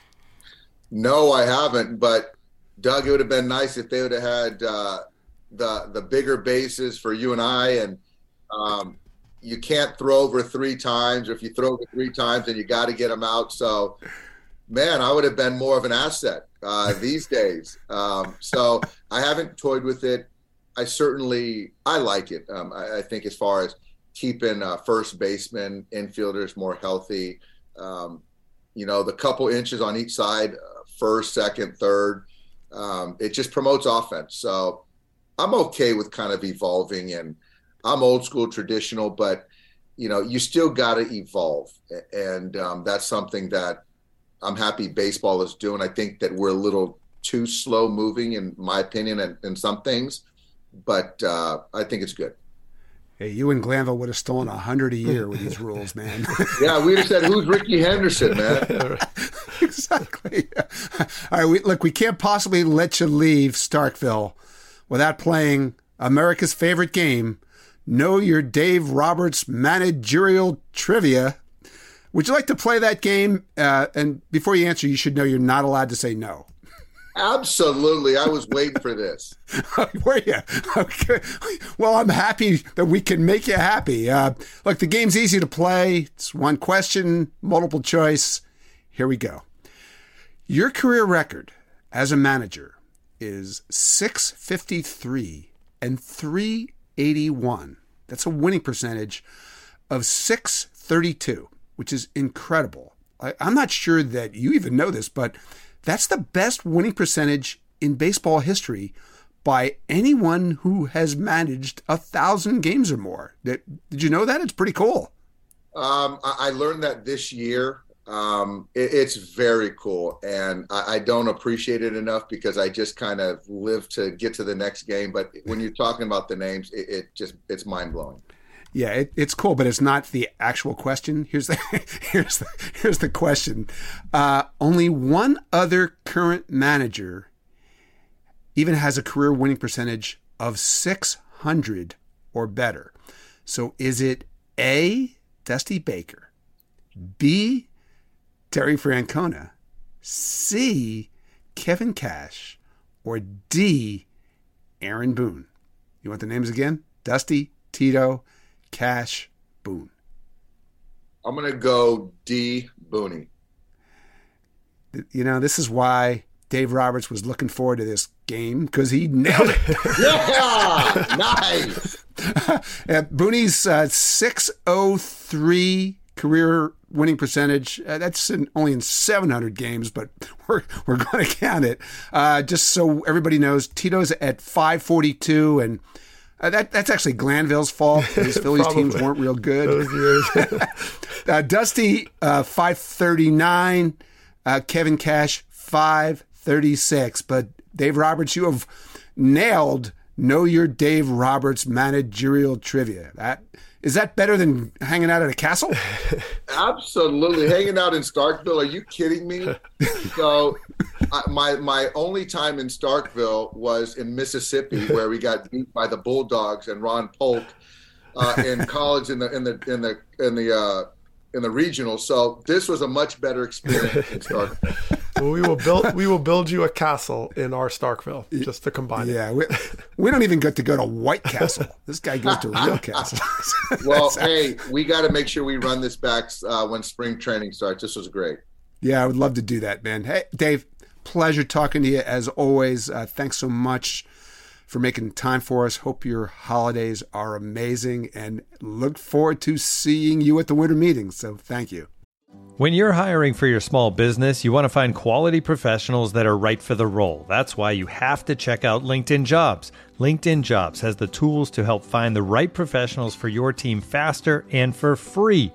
No, I haven't. But Doug, it would have been nice if they would have had the bigger bases for you and I. And you can't throw over 3 times, or if you throw over 3 times, then you got to get them out. So, man, I would have been more of an asset these days. So I haven't toyed with it. I like it. I think as far as keeping first baseman, infielders more healthy, the couple inches on each side, first, second, third, it just promotes offense. So I'm okay with kind of evolving, and I'm old school traditional, but you still got to evolve. And that's something that I'm happy baseball is doing. I think that we're a little too slow moving, in my opinion, in some things, but I think it's good. Hey, you and Glanville would have stolen 100 a year with these rules, man. Yeah, we'd have said, who's Ricky Henderson, man? Exactly. All right, we can't possibly let you leave Starkville without playing America's favorite game, Know Your Dave Roberts Managerial Trivia. Would you like to play that game? And before you answer, you should know you're not allowed to say no. Absolutely. I was waiting for this. Were you? Okay. Well, I'm happy that we can make you happy. Look, the game's easy to play. It's one question, multiple choice. Here we go. Your career record as a manager is .653 and .381. That's a winning percentage of .632. Which is incredible. I'm not sure that you even know this, but that's the best winning percentage in baseball history by anyone who has managed 1,000 games or more. Did you know that? It's pretty cool. I learned that this year. It's very cool, and I don't appreciate it enough because I just kind of live to get to the next game. But when you're talking about the names, it's mind blowing. Yeah, it's cool, but it's not the actual question. Here's the question. Only one other current manager even has a career winning percentage of .600 or better. So is it A, Dusty Baker, B, Terry Francona, C, Kevin Cash, or D, Aaron Boone? You want the names again? Dusty, Tito, Cash, Boone. I'm going to go D, Booney. This is why Dave Roberts was looking forward to this game, because he nailed it. Yeah! Nice! Booney's .603 career winning percentage. That's only in 700 games, but we're going to count it. Just so everybody knows, Tito's at .542, and that's actually Glanville's fault. His Phillies teams weren't real good. Those years. Dusty, .539. Kevin Cash, .536. But Dave Roberts, you have nailed Know Your Dave Roberts Managerial Trivia. Is that better than hanging out at a castle? Absolutely. Hanging out in Starkville. Are you kidding me? So my only time in Starkville was in Mississippi, where we got beat by the Bulldogs and Ron Polk in college in the regional. So this was a much better experience in Starkville. Well, we will build you a castle in our Starkville, just to combine it. Yeah, we don't even get to go to White Castle. This guy goes to real castle. Well, hey, we got to make sure we run this back when spring training starts. This was great. Yeah, I would love to do that, man. Hey, Dave, pleasure talking to you as always. Thanks so much for making time for us. Hope your holidays are amazing, and look forward to seeing you at the winter meetings. So thank you. When you're hiring for your small business, you want to find quality professionals that are right for the role. That's why you have to check out LinkedIn Jobs. LinkedIn Jobs has the tools to help find the right professionals for your team faster and for free.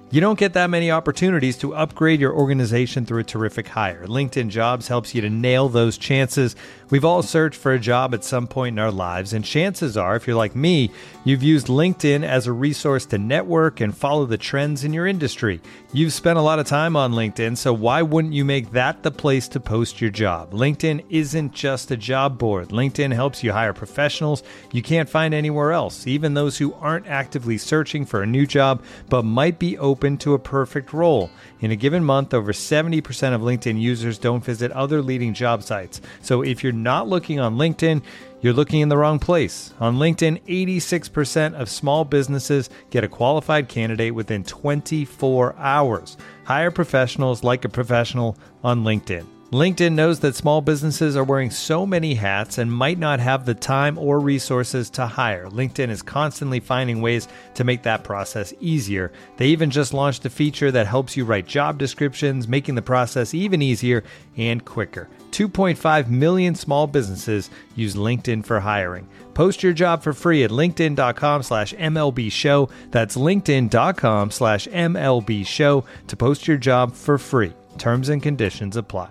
You don't get that many opportunities to upgrade your organization through a terrific hire. LinkedIn Jobs helps you to nail those chances. We've all searched for a job at some point in our lives, and chances are, if you're like me, you've used LinkedIn as a resource to network and follow the trends in your industry. You've spent a lot of time on LinkedIn, so why wouldn't you make that the place to post your job? LinkedIn isn't just a job board. LinkedIn helps you hire professionals you can't find anywhere else, even those who aren't actively searching for a new job but might be open to a perfect role. In a given month, over 70% of LinkedIn users don't visit other leading job sites. So if you're not looking on LinkedIn, you're looking in the wrong place. On LinkedIn, 86% of small businesses get a qualified candidate within 24 hours. Hire professionals like a professional on LinkedIn. LinkedIn knows that small businesses are wearing so many hats and might not have the time or resources to hire. LinkedIn is constantly finding ways to make that process easier. They even just launched a feature that helps you write job descriptions, making the process even easier and quicker. 2.5 million small businesses use LinkedIn for hiring. Post your job for free at linkedin.com/MLB show. That's linkedin.com/MLB show to post your job for free. Terms and conditions apply.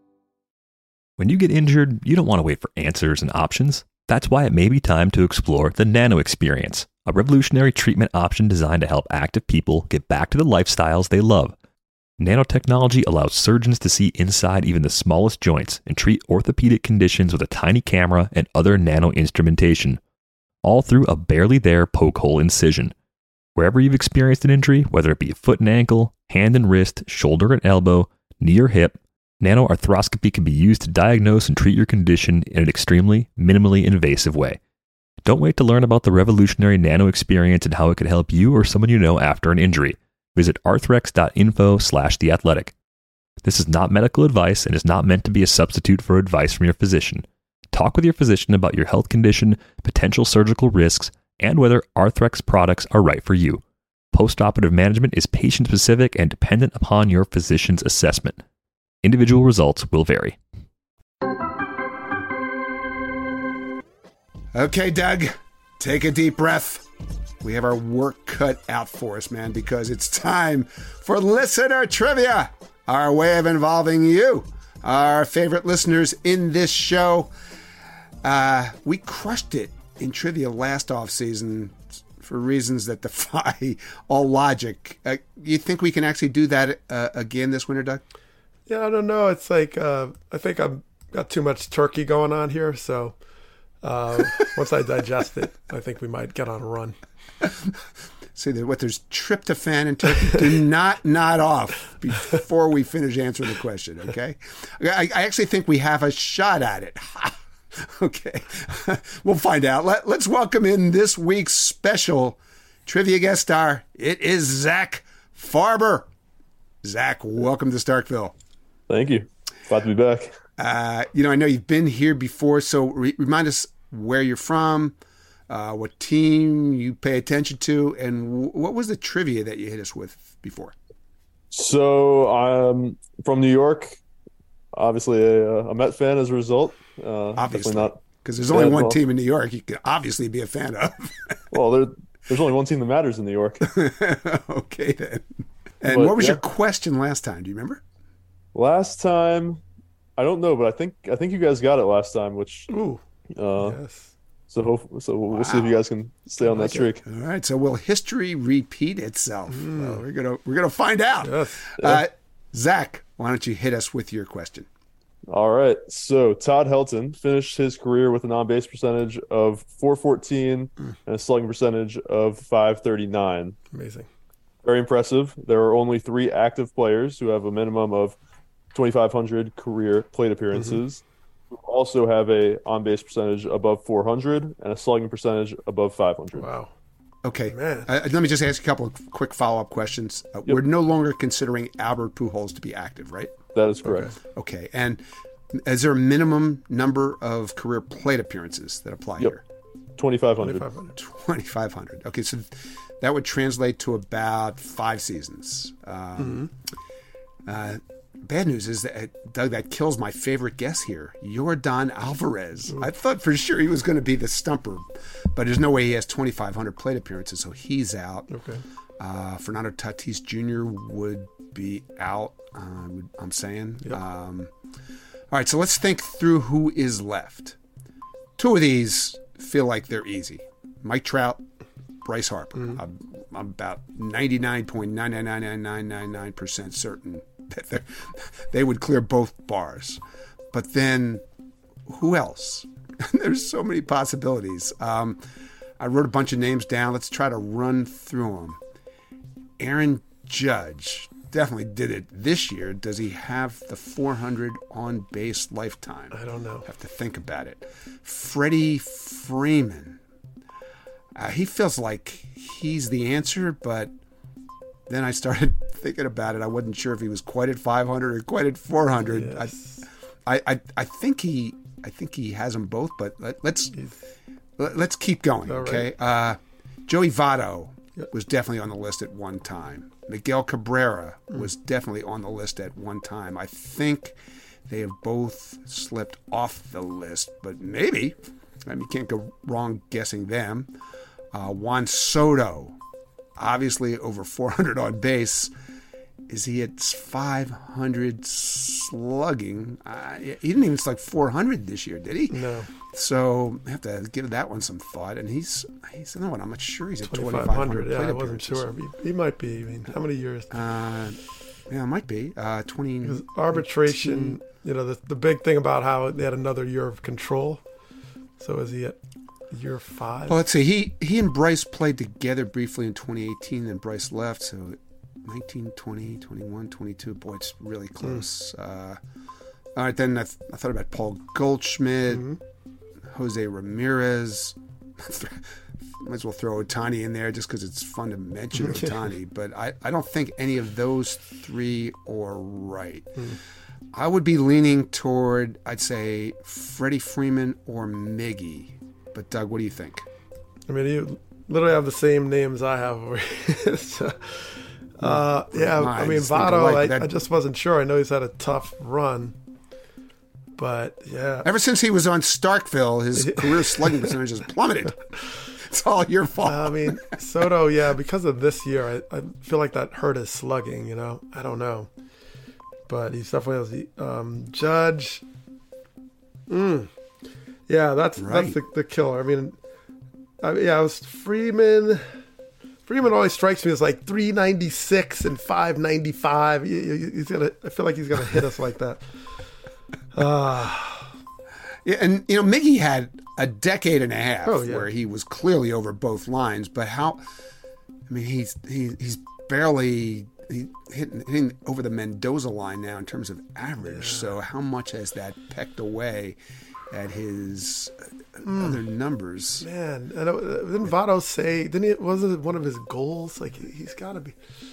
When you get injured, you don't want to wait for answers and options. That's why it may be time to explore the Nano Experience, a revolutionary treatment option designed to help active people get back to the lifestyles they love. Nanotechnology allows surgeons to see inside even the smallest joints and treat orthopedic conditions with a tiny camera and other nano instrumentation, all through a barely there poke hole incision. Wherever you've experienced an injury, whether it be a foot and ankle, hand and wrist, shoulder and elbow, knee or hip, nanoarthroscopy can be used to diagnose and treat your condition in an extremely, minimally invasive way. Don't wait to learn about the revolutionary Nano Experience and how it could help you or someone you know after an injury. Visit arthrex.info/theathletic. This is not medical advice and is not meant to be a substitute for advice from your physician. Talk with your physician about your health condition, potential surgical risks, and whether Arthrex products are right for you. Postoperative management is patient-specific and dependent upon your physician's assessment. Individual results will vary. Okay, Doug, take a deep breath. We have our work cut out for us, man, because it's time for listener trivia, our way of involving you, our favorite listeners in this show. We crushed it in trivia last offseason for reasons that defy all logic. You think we can actually do that again this winter, Doug? Yeah, I don't know. It's like I think I've got too much turkey going on here, so once I digest it, I think we might get on a run. See, there's tryptophan in turkey. Do not nod off before we finish answering the question, okay? I actually think we have a shot at it. Okay, we'll find out. Let's welcome in this week's special trivia guest star. It is Zach Farber. Zach, welcome to Starkville. Thank you. Glad to be back. I know you've been here before, so remind us where you're from, what team you pay attention to, and what was the trivia that you hit us with before? So I'm from New York. Obviously a Met fan as a result. Obviously not, because there's only one team in New York you can obviously be a fan of. Well, there's only one team that matters in New York. Okay, then. And what was your question last time? Do you remember? Last time, I don't know, but I think you guys got it last time. Which, yes. So we'll see if you guys can stay on that streak. All right. So will history repeat itself? Well, we're gonna find out. Yes. Yeah. Zach, why don't you hit us with your question? All right. So Todd Helton finished his career with an on-base percentage of .414 and a slugging percentage of .539. Amazing. Very impressive. There are only 3 active players who have a minimum of 2,500 career plate appearances, who also have a on-base percentage above .400 and a slugging percentage above .500. Wow. Okay. Man. Let me just ask a couple of quick follow-up questions. Yep. We're no longer considering Albert Pujols to be active, right? That is correct. Okay. And is there a minimum number of career plate appearances that apply here? 2,500. 2,500. Okay, so that would translate to about 5 seasons. Bad news is that, Doug, that kills my favorite guess here, Yordan Alvarez. I thought for sure he was going to be the stumper, but there's no way he has 2,500 plate appearances, so he's out. Okay. Fernando Tatis Jr. would be out, I'm saying. Yep. All right, so let's think through who is left. Two of these feel like they're easy. Mike Trout, Bryce Harper. I'm about 99.9999999% certain that they would clear both bars. But then, who else? There's so many possibilities. I wrote a bunch of names down. Let's try to run through them. Aaron Judge definitely did it this year. Does he have the 400 on base lifetime? I don't know. Have to think about it. Freddie Freeman. He feels like he's the answer, but then I started thinking about it. I wasn't sure if he was quite at 500 or quite at 400. Yes. I think he has them both, but let's keep going. All Okay. Joey Votto was definitely on the list at one time. Miguel Cabrera was definitely on the list at one time. I think they have both slipped off the list, but maybe. I mean, you can't go wrong guessing them. Juan Soto, obviously over 400 on base. Is he at 500 slugging? He didn't even slug 400 this year, did he? No. So I have to give that one some thought. And he's no one. I'm not sure he's at 2,500. 2,500. Yeah, I wasn't sure. He might be. I mean, how many years? Yeah, it might be 20. Because arbitration. You know, the big thing about how they had another year of control. So is he at year 5? Well, let's see. He and Bryce played together briefly in 2018, then Bryce left. So 19, 20, 21, 22. Boy, it's really close. All right, then I thought about Paul Goldschmidt, Jose Ramirez. Might as well throw Ohtani in there just because it's fun to mention Ohtani. But I don't think any of those three are right. I would be leaning toward, I'd say, Freddie Freeman or Miggy. But, Doug, what do you think? I mean, you literally have the same names I have over here. So, yeah, I mean, Votto, I just wasn't sure. I know he's had a tough run. But, yeah. Ever since he was on Starkville, his career slugging percentage has plummeted. It's all your fault. I mean, Soto, yeah, because of this year, I feel like that hurt his slugging, you know? I don't know. But he's definitely has the Judge. Yeah, that's the killer. I mean, it was Freeman. Freeman always strikes me as like 396 and 595. I feel like he's gonna hit us like that. Yeah, and you know, Miggy had a decade and a half where he was clearly over both lines. But how? I mean, he's barely hitting over the Mendoza line now in terms of average. Yeah. So how much has that pecked away at his other numbers? Man, and didn't Votto say? Wasn't it one of his goals? Like he's got to be.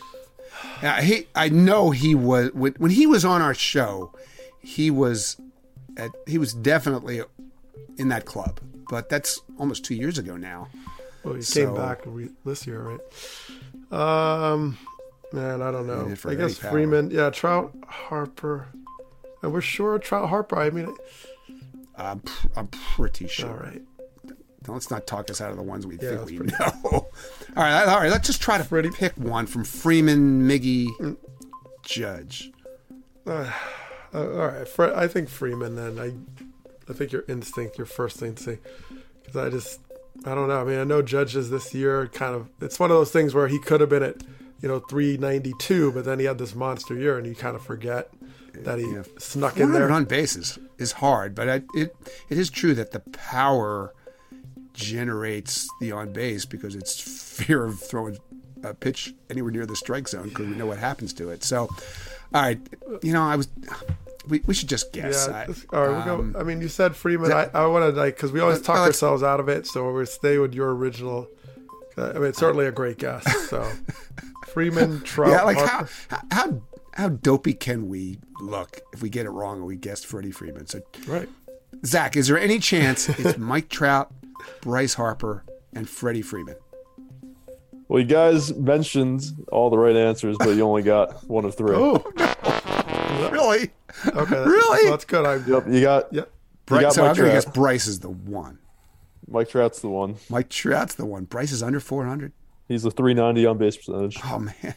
I know he was when he was on our show. He was definitely in that club, but that's almost 2 years ago now. Well, he came back this year, right? Man, I don't know. I guess Freeman, Trout, Harper, and we're sure Trout, Harper. I mean, I'm pretty sure. All right. Let's not talk us out of the ones we think we know. All right. Let's just try to pick one from Freeman, Miggy, Judge. All right, I think Freeman. Then I think your first instinct, because I don't know. I mean, I know Judge's this year it's one of those things where he could have been at 392, but then he had this monster year, and you kind of forget that he snuck in there. 400 on bases is hard, but it is true that the power generates the on base because it's fear of throwing a pitch anywhere near the strike zone because we know what happens to it. So, all right, we should just guess. Yeah, all right, we'll go. I mean, you said Freeman. I want to because we always talk ourselves out of it, so we'll stay with your original. I mean, it's certainly a great guess. So, Freeman, Trout. Yeah, like how dopey can we look if we get it wrong and we guessed Freddie Freeman? So, right, Zach, is there any chance it's Mike Trout, Bryce Harper, and Freddie Freeman? Well, you guys mentioned all the right answers, but you only got one of three. Oh, no. Really? Okay. Really? That's good. You got Bryce. So Mike I'm going to guess Trout. Bryce is the one. Mike Trout's the one. Mike Trout's the one. Bryce is under 400. He's a 390 on base percentage. Oh man.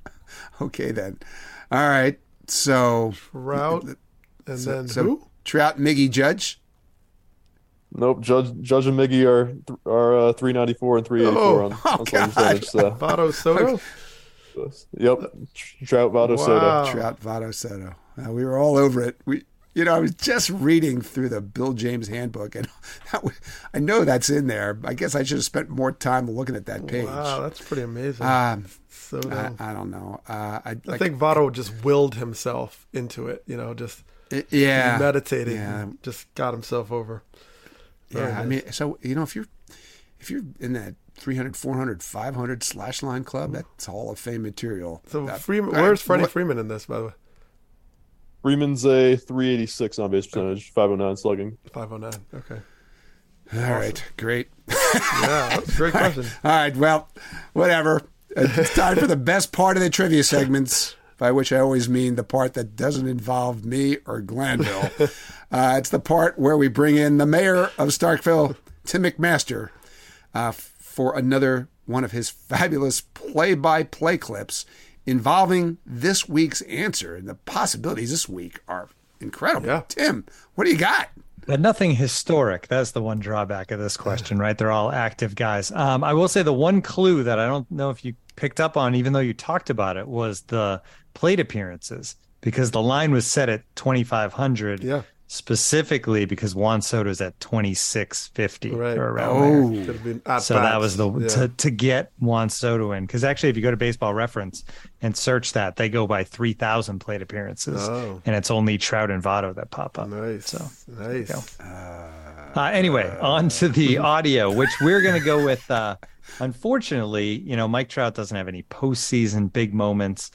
Okay then. All right. So Trout, and then who? Trout, Miggy, Judge. Nope. Judge and Miggy are 394 and 384 on slugging percentage. So. Votto, Soto. Yep. Trout, Votto, Soto. Trout, Votto, Soto. We were all over it. I was just reading through the Bill James handbook, and I know that's in there. I guess I should have spent more time looking at that page. Wow, that's pretty amazing. Soto. I don't know. I think Votto just willed himself into it. Just meditating, and just got himself over. Very nice. I mean, so if you're in that 300, 400, 500 slash line club, that's Hall of Fame material. So where's Freddie Freeman in this, by the way? Freeman's a 386 on base percentage, 509 slugging. 509. Okay. All right. Great. Yeah, that's a great question. All right. Well, whatever. It's time for the best part of the trivia segments, by which I always mean the part that doesn't involve me or Glanville. It's the part where we bring in the mayor of Starkville, Tim McMaster, for another one of his fabulous play-by-play clips involving this week's answer. And the possibilities this week are incredible. Yeah. Tim, what do you got? But nothing historic. That's the one drawback of this question, right? They're all active guys. I will say the one clue that I don't know if you picked up on, even though you talked about it, was the plate appearances, because the line was set at 2,500. Yeah. Specifically because Juan Soto's at 2,650 or around there. So that was to get Juan Soto in. Because actually, if you go to Baseball Reference and search that, they go by 3,000 plate appearances, and it's only Trout and Votto that pop up. Nice. So nice. Anyway, on to the audio, which we're going to go with. Unfortunately, Mike Trout doesn't have any postseason big moments.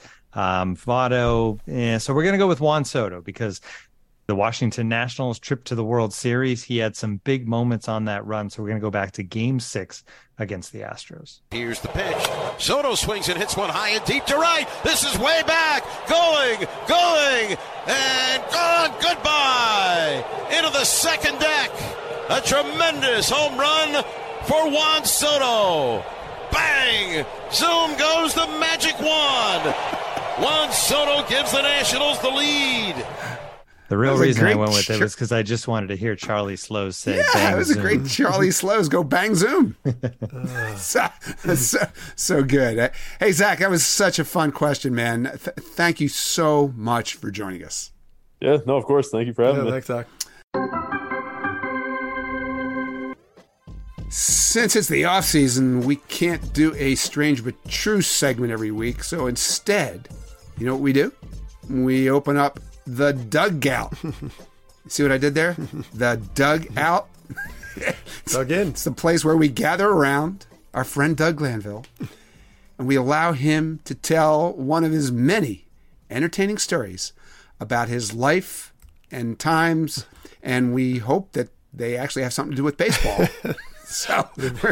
Votto, so we're going to go with Juan Soto because the Washington Nationals trip to the World Series, he had some big moments on that run. So we're going to go back to Game 6 against the Astros. Here's the pitch. Soto swings and hits one high and deep to right. This is way back. Going, and gone. Goodbye. Into the second deck. A tremendous home run for Juan Soto. Bang! Zoom goes the magic wand. Juan Soto gives the Nationals the lead. The real reason I went with it was because I just wanted to hear Charlie Slows say bang it was zoom. A great Charlie Slows go bang zoom. so good. Hey, Zach, that was such a fun question, man. Thank you so much for joining us. Yeah, no, of course. Thank you for having me. Thanks, Zach. Since it's the off season, we can't do a strange but true segment every week. So instead, you know what we do? We open up the dugout. See what I did there? The dugout. Dug in. It's the place where we gather around our friend Doug Glanville and we allow him to tell one of his many entertaining stories about his life and times, and we hope that they actually have something to do with baseball. So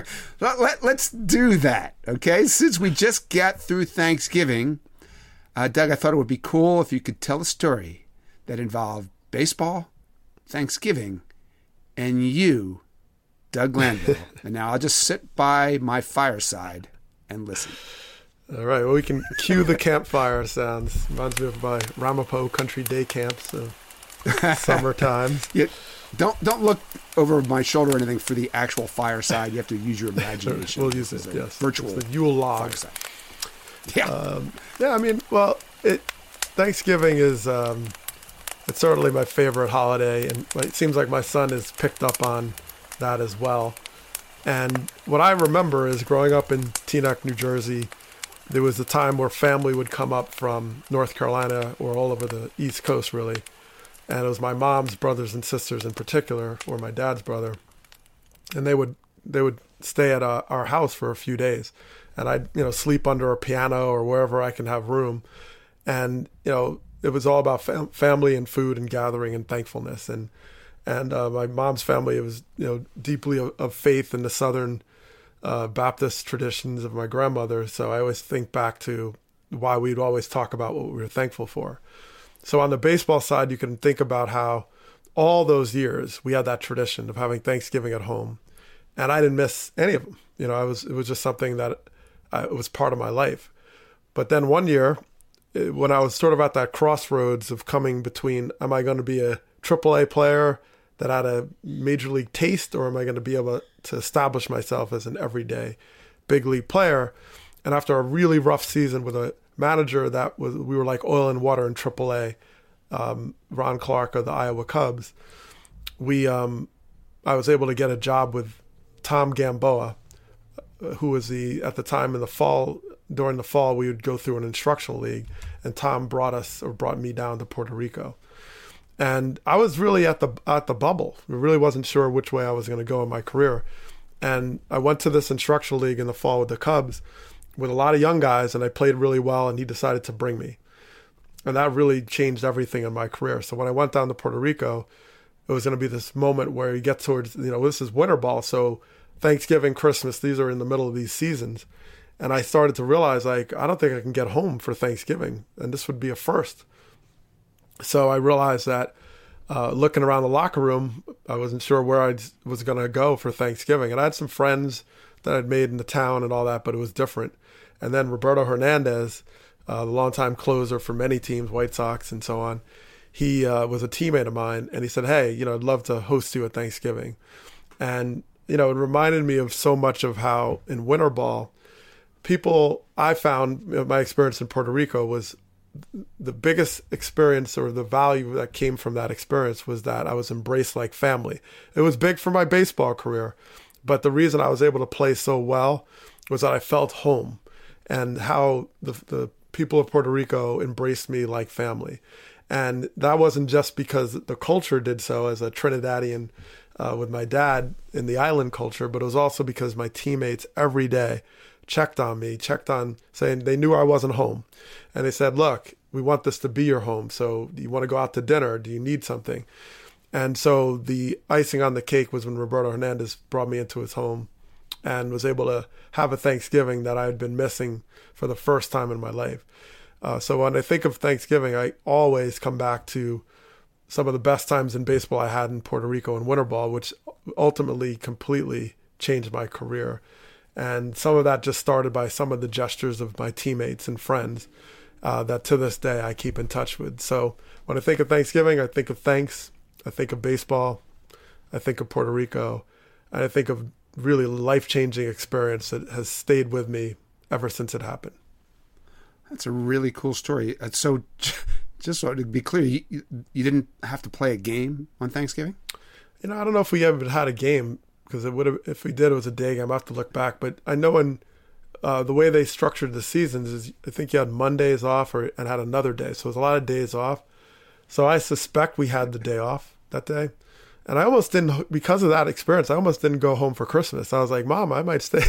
let's do that, okay? Since we just got through Thanksgiving, Doug, I thought it would be cool if you could tell a story that involved baseball, Thanksgiving, and you, Doug Glanville. And now I'll just sit by my fireside and listen. All right. Well, we can cue the campfire sounds. Reminds me of my Ramapo Country Day camps of summertime. Yeah, don't look over my shoulder or anything for the actual fireside. You have to use your imagination. We'll use it. Yes. Virtual. It's the Yule log. Fireside. Yeah. I mean, well, Thanksgiving is it's certainly my favorite holiday, and it seems like my son has picked up on that as well. And what I remember is growing up in Teaneck, New Jersey, there was a time where family would come up from North Carolina or all over the East Coast, really. And it was my mom's brothers and sisters in particular, or my dad's brother. And they would stay at our house for a few days. And I'd, sleep under a piano or wherever I can have room. And, it was all about family and food and gathering and thankfulness. And my mom's family, it was, deeply of faith in the Southern Baptist traditions of my grandmother. So I always think back to why we'd always talk about what we were thankful for. So on the baseball side, you can think about how all those years we had that tradition of having Thanksgiving at home. And I didn't miss any of them. It was just something that it was part of my life. But then one year, when I was sort of at that crossroads of coming between, am I going to be a AAA player that had a major league taste, or am I going to be able to establish myself as an everyday big league player? And after a really rough season with a manager we were like oil and water in AAA, Ron Clark of the Iowa Cubs, I was able to get a job with Tom Gamboa, who was at the time in the fall. During the fall, we would go through an instructional league, and Tom brought me down to Puerto Rico. And I was really at the bubble. I really wasn't sure which way I was going to go in my career. And I went to this instructional league in the fall with the Cubs with a lot of young guys, and I played really well, and he decided to bring me. And that really changed everything in my career. So when I went down to Puerto Rico, it was going to be this moment where you get towards, this is winter ball. So Thanksgiving, Christmas, these are in the middle of these seasons. And I started to realize, I don't think I can get home for Thanksgiving. And this would be a first. So I realized that looking around the locker room, I wasn't sure where I was going to go for Thanksgiving. And I had some friends that I'd made in the town and all that, but it was different. And then Roberto Hernandez, the longtime closer for many teams, White Sox and so on, he was a teammate of mine. And he said, hey, I'd love to host you at Thanksgiving. And, it reminded me of so much of how in winter ball, I found my experience in Puerto Rico was the biggest experience, or the value that came from that experience, was that I was embraced like family. It was big for my baseball career, but the reason I was able to play so well was that I felt home, and how the people of Puerto Rico embraced me like family. And that wasn't just because the culture did so as a Trinidadian with my dad in the island culture, but it was also because my teammates every day checked on saying they knew I wasn't home. And they said, look, we want this to be your home. So do you want to go out to dinner? Do you need something? And so the icing on the cake was when Roberto Hernandez brought me into his home and was able to have a Thanksgiving that I had been missing for the first time in my life. So when I think of Thanksgiving, I always come back to some of the best times in baseball I had in Puerto Rico in winter ball, which ultimately completely changed my career. And some of that just started by some of the gestures of my teammates and friends that to this day I keep in touch with. So when I think of Thanksgiving, I think of thanks, I think of baseball, I think of Puerto Rico, and I think of really life-changing experience that has stayed with me ever since it happened. That's a really cool story. So just so to be clear, you didn't have to play a game on Thanksgiving? I don't know if we ever had a game, because if we did, it was a day game. I have to look back. But I know the way they structured the seasons is I think you had Mondays off and had another day. So it was a lot of days off. So I suspect we had the day off that day. And I almost didn't, because of that experience, I almost didn't go home for Christmas. I was like, Mom, I might stay.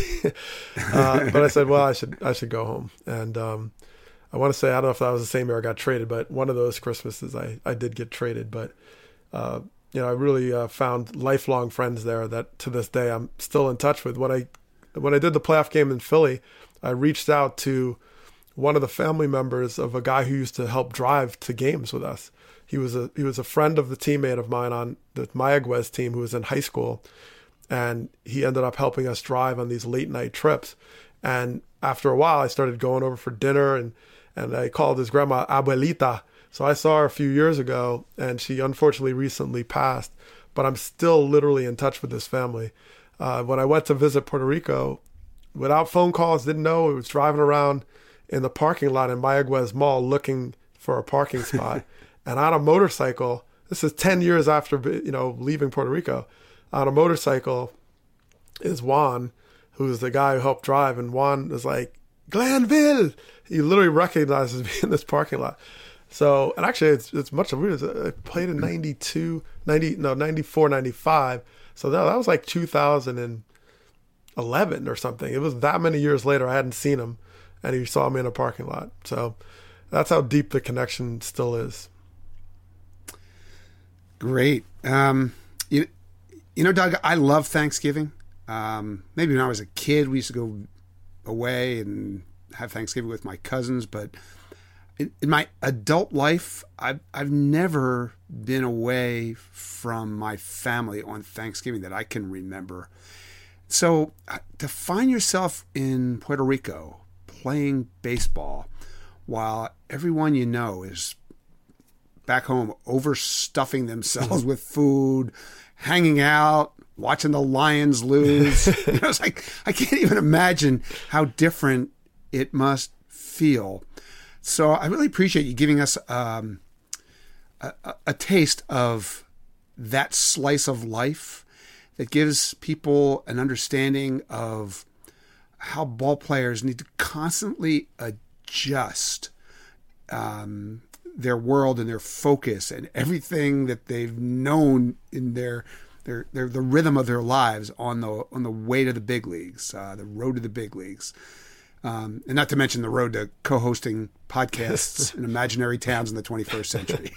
But I said, well, I should go home. And I want to say, I don't know if that was the same year I got traded, but one of those Christmases I did get traded. But, I really found lifelong friends there that to this day I'm still in touch with. When I did the playoff game in Philly, I reached out to one of the family members of a guy who used to help drive to games with us. He was a friend of the teammate of mine on the Mayaguez team who was in high school, and he ended up helping us drive on these late night trips. And after a while, I started going over for dinner, and I called his grandma Abuelita. So I saw her a few years ago, and she unfortunately recently passed, but I'm still literally in touch with this family. When I went to visit Puerto Rico, without phone calls, didn't know, I was driving around in the parking lot in Mayaguez Mall looking for a parking spot. And on a motorcycle, this is 10 years after, leaving Puerto Rico, on a motorcycle is Juan, who's the guy who helped drive. And Juan is like, Glanville! He literally recognizes me in this parking lot. So, and actually it's much of it. I played in 94, 95. So that was like 2011 or something. It was that many years later. I hadn't seen him, and he saw me in a parking lot. So that's how deep the connection still is. Great. Doug, I love Thanksgiving. Maybe when I was a kid, we used to go away and have Thanksgiving with my cousins, but in my adult life, I've never been away from my family on Thanksgiving that I can remember. So to find yourself in Puerto Rico playing baseball while everyone you know is back home overstuffing themselves with food, hanging out, watching the Lions lose. It's like, I can't even imagine how different it must feel. So I really appreciate you giving us a taste of that slice of life that gives people an understanding of how ball players need to constantly adjust their world and their focus and everything that they've known in the rhythm of their lives on the way to the big leagues, the road to the big leagues. And not to mention the road to co-hosting podcasts in imaginary towns in the 21st century.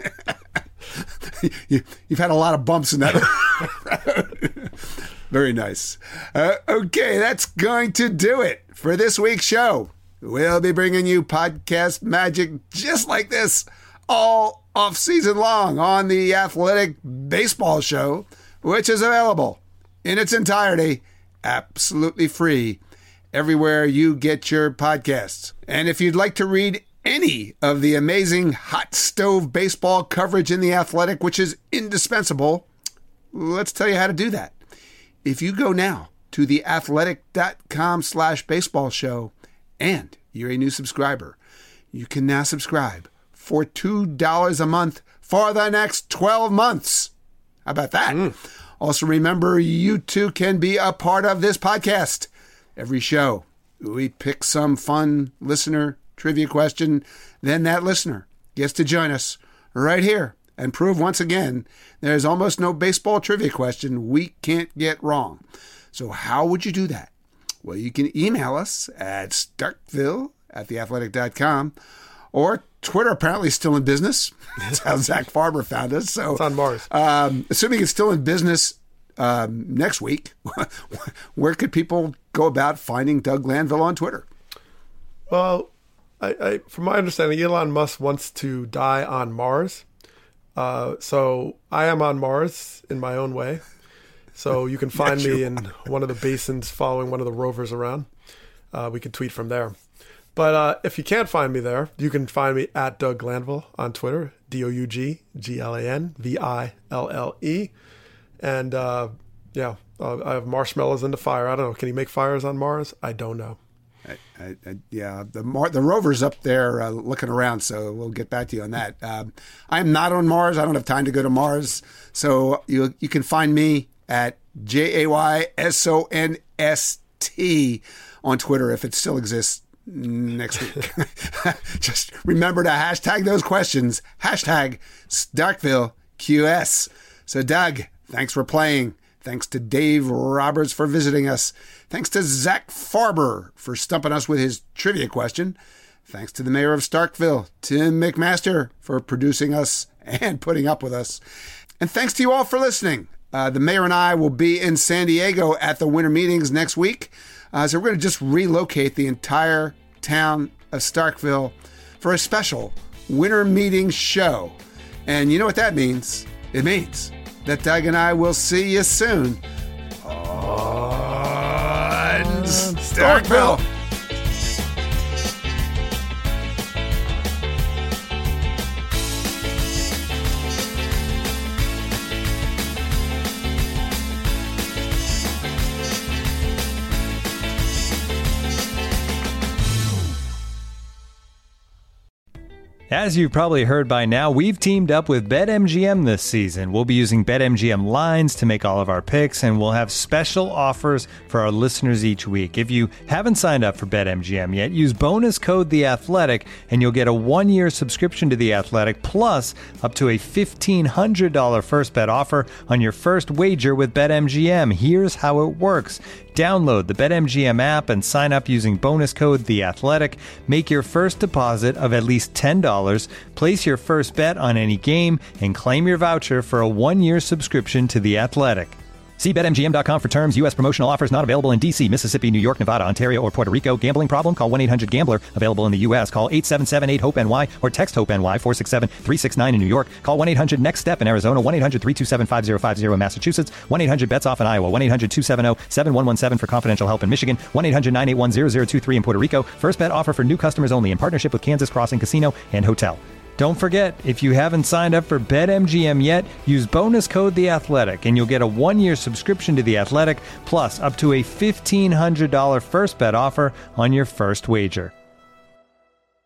You've had a lot of bumps in that road. Very nice. Okay, that's going to do it for this week's show. We'll be bringing you podcast magic just like this all off-season long on the Athletic Baseball Show, which is available in its entirety, absolutely free, everywhere you get your podcasts. And if you'd like to read any of the amazing hot stove baseball coverage in The Athletic, which is indispensable, let's tell you how to do that. If you go now to theathletic.com/baseball show and you're a new subscriber, you can now subscribe for $2 a month for the next 12 months. How about that? Also, remember, you too can be a part of this podcast. Every show, we pick some fun listener trivia question. Then that listener gets to join us right here and prove once again there's almost no baseball trivia question we can't get wrong. So how would you do that? Well, you can email us at starkville@theathletic.com, or Twitter apparently is still in business. That's how Zach Farber found us. So it's on Mars. Assuming it's still in business next week, where could people go about finding Doug Glanville on Twitter? Well, I from my understanding, Elon Musk wants to die on Mars. So I am on Mars in my own way. So you can find me in one of the basins following one of the rovers around. We can tweet from there. But if you can't find me there, you can find me at Doug Glanville on Twitter, DougGlanVille. And I have marshmallows in the fire. I don't know. Can he make fires on Mars? I don't know. The rover's up there looking around, so we'll get back to you on that. I am not on Mars. I don't have time to go to Mars. So you can find me at JAYSONST on Twitter if it still exists next week. Just remember to hashtag those questions. Hashtag StarkvilleQS. So Doug, thanks for playing. Thanks to Dave Roberts for visiting us. Thanks to Zach Farber for stumping us with his trivia question. Thanks to the mayor of Starkville, Tim McMaster, for producing us and putting up with us. And thanks to you all for listening. The mayor and I will be in San Diego at the winter meetings next week. So we're going to just relocate the entire town of Starkville for a special winter meeting show. And you know what that means? It means that Doug and I will see you soon on Starkville. As you've probably heard by now, we've teamed up with BetMGM this season. We'll be using BetMGM lines to make all of our picks, and we'll have special offers for our listeners each week. If you haven't signed up for BetMGM yet, use bonus code The Athletic, and you'll get a 1-year subscription to The Athletic, plus up to a $1,500 first bet offer on your first wager with BetMGM. Here's how it works. Download the BetMGM app and sign up using bonus code The Athletic. Make your first deposit of at least $10, place your first bet on any game, and claim your voucher for a 1-year subscription to The Athletic. See BetMGM.com for terms. U.S. promotional offers not available in D.C., Mississippi, New York, Nevada, Ontario, or Puerto Rico. Gambling problem? Call 1-800-GAMBLER. Available in the U.S. Call 877-8-HOPE-NY or text HOPE-NY 467-369 in New York. Call 1-800-NEXT-STEP in Arizona. 1-800-327-5050 in Massachusetts. 1-800-BETS-OFF in Iowa. 1-800-270-7117 for confidential help in Michigan. 1-800-981-0023 in Puerto Rico. First bet offer for new customers only in partnership with Kansas Crossing Casino and Hotel. Don't forget, if you haven't signed up for BetMGM yet, use bonus code The Athletic, and you'll get a 1-year subscription to The Athletic, plus up to a $1,500 first bet offer on your first wager.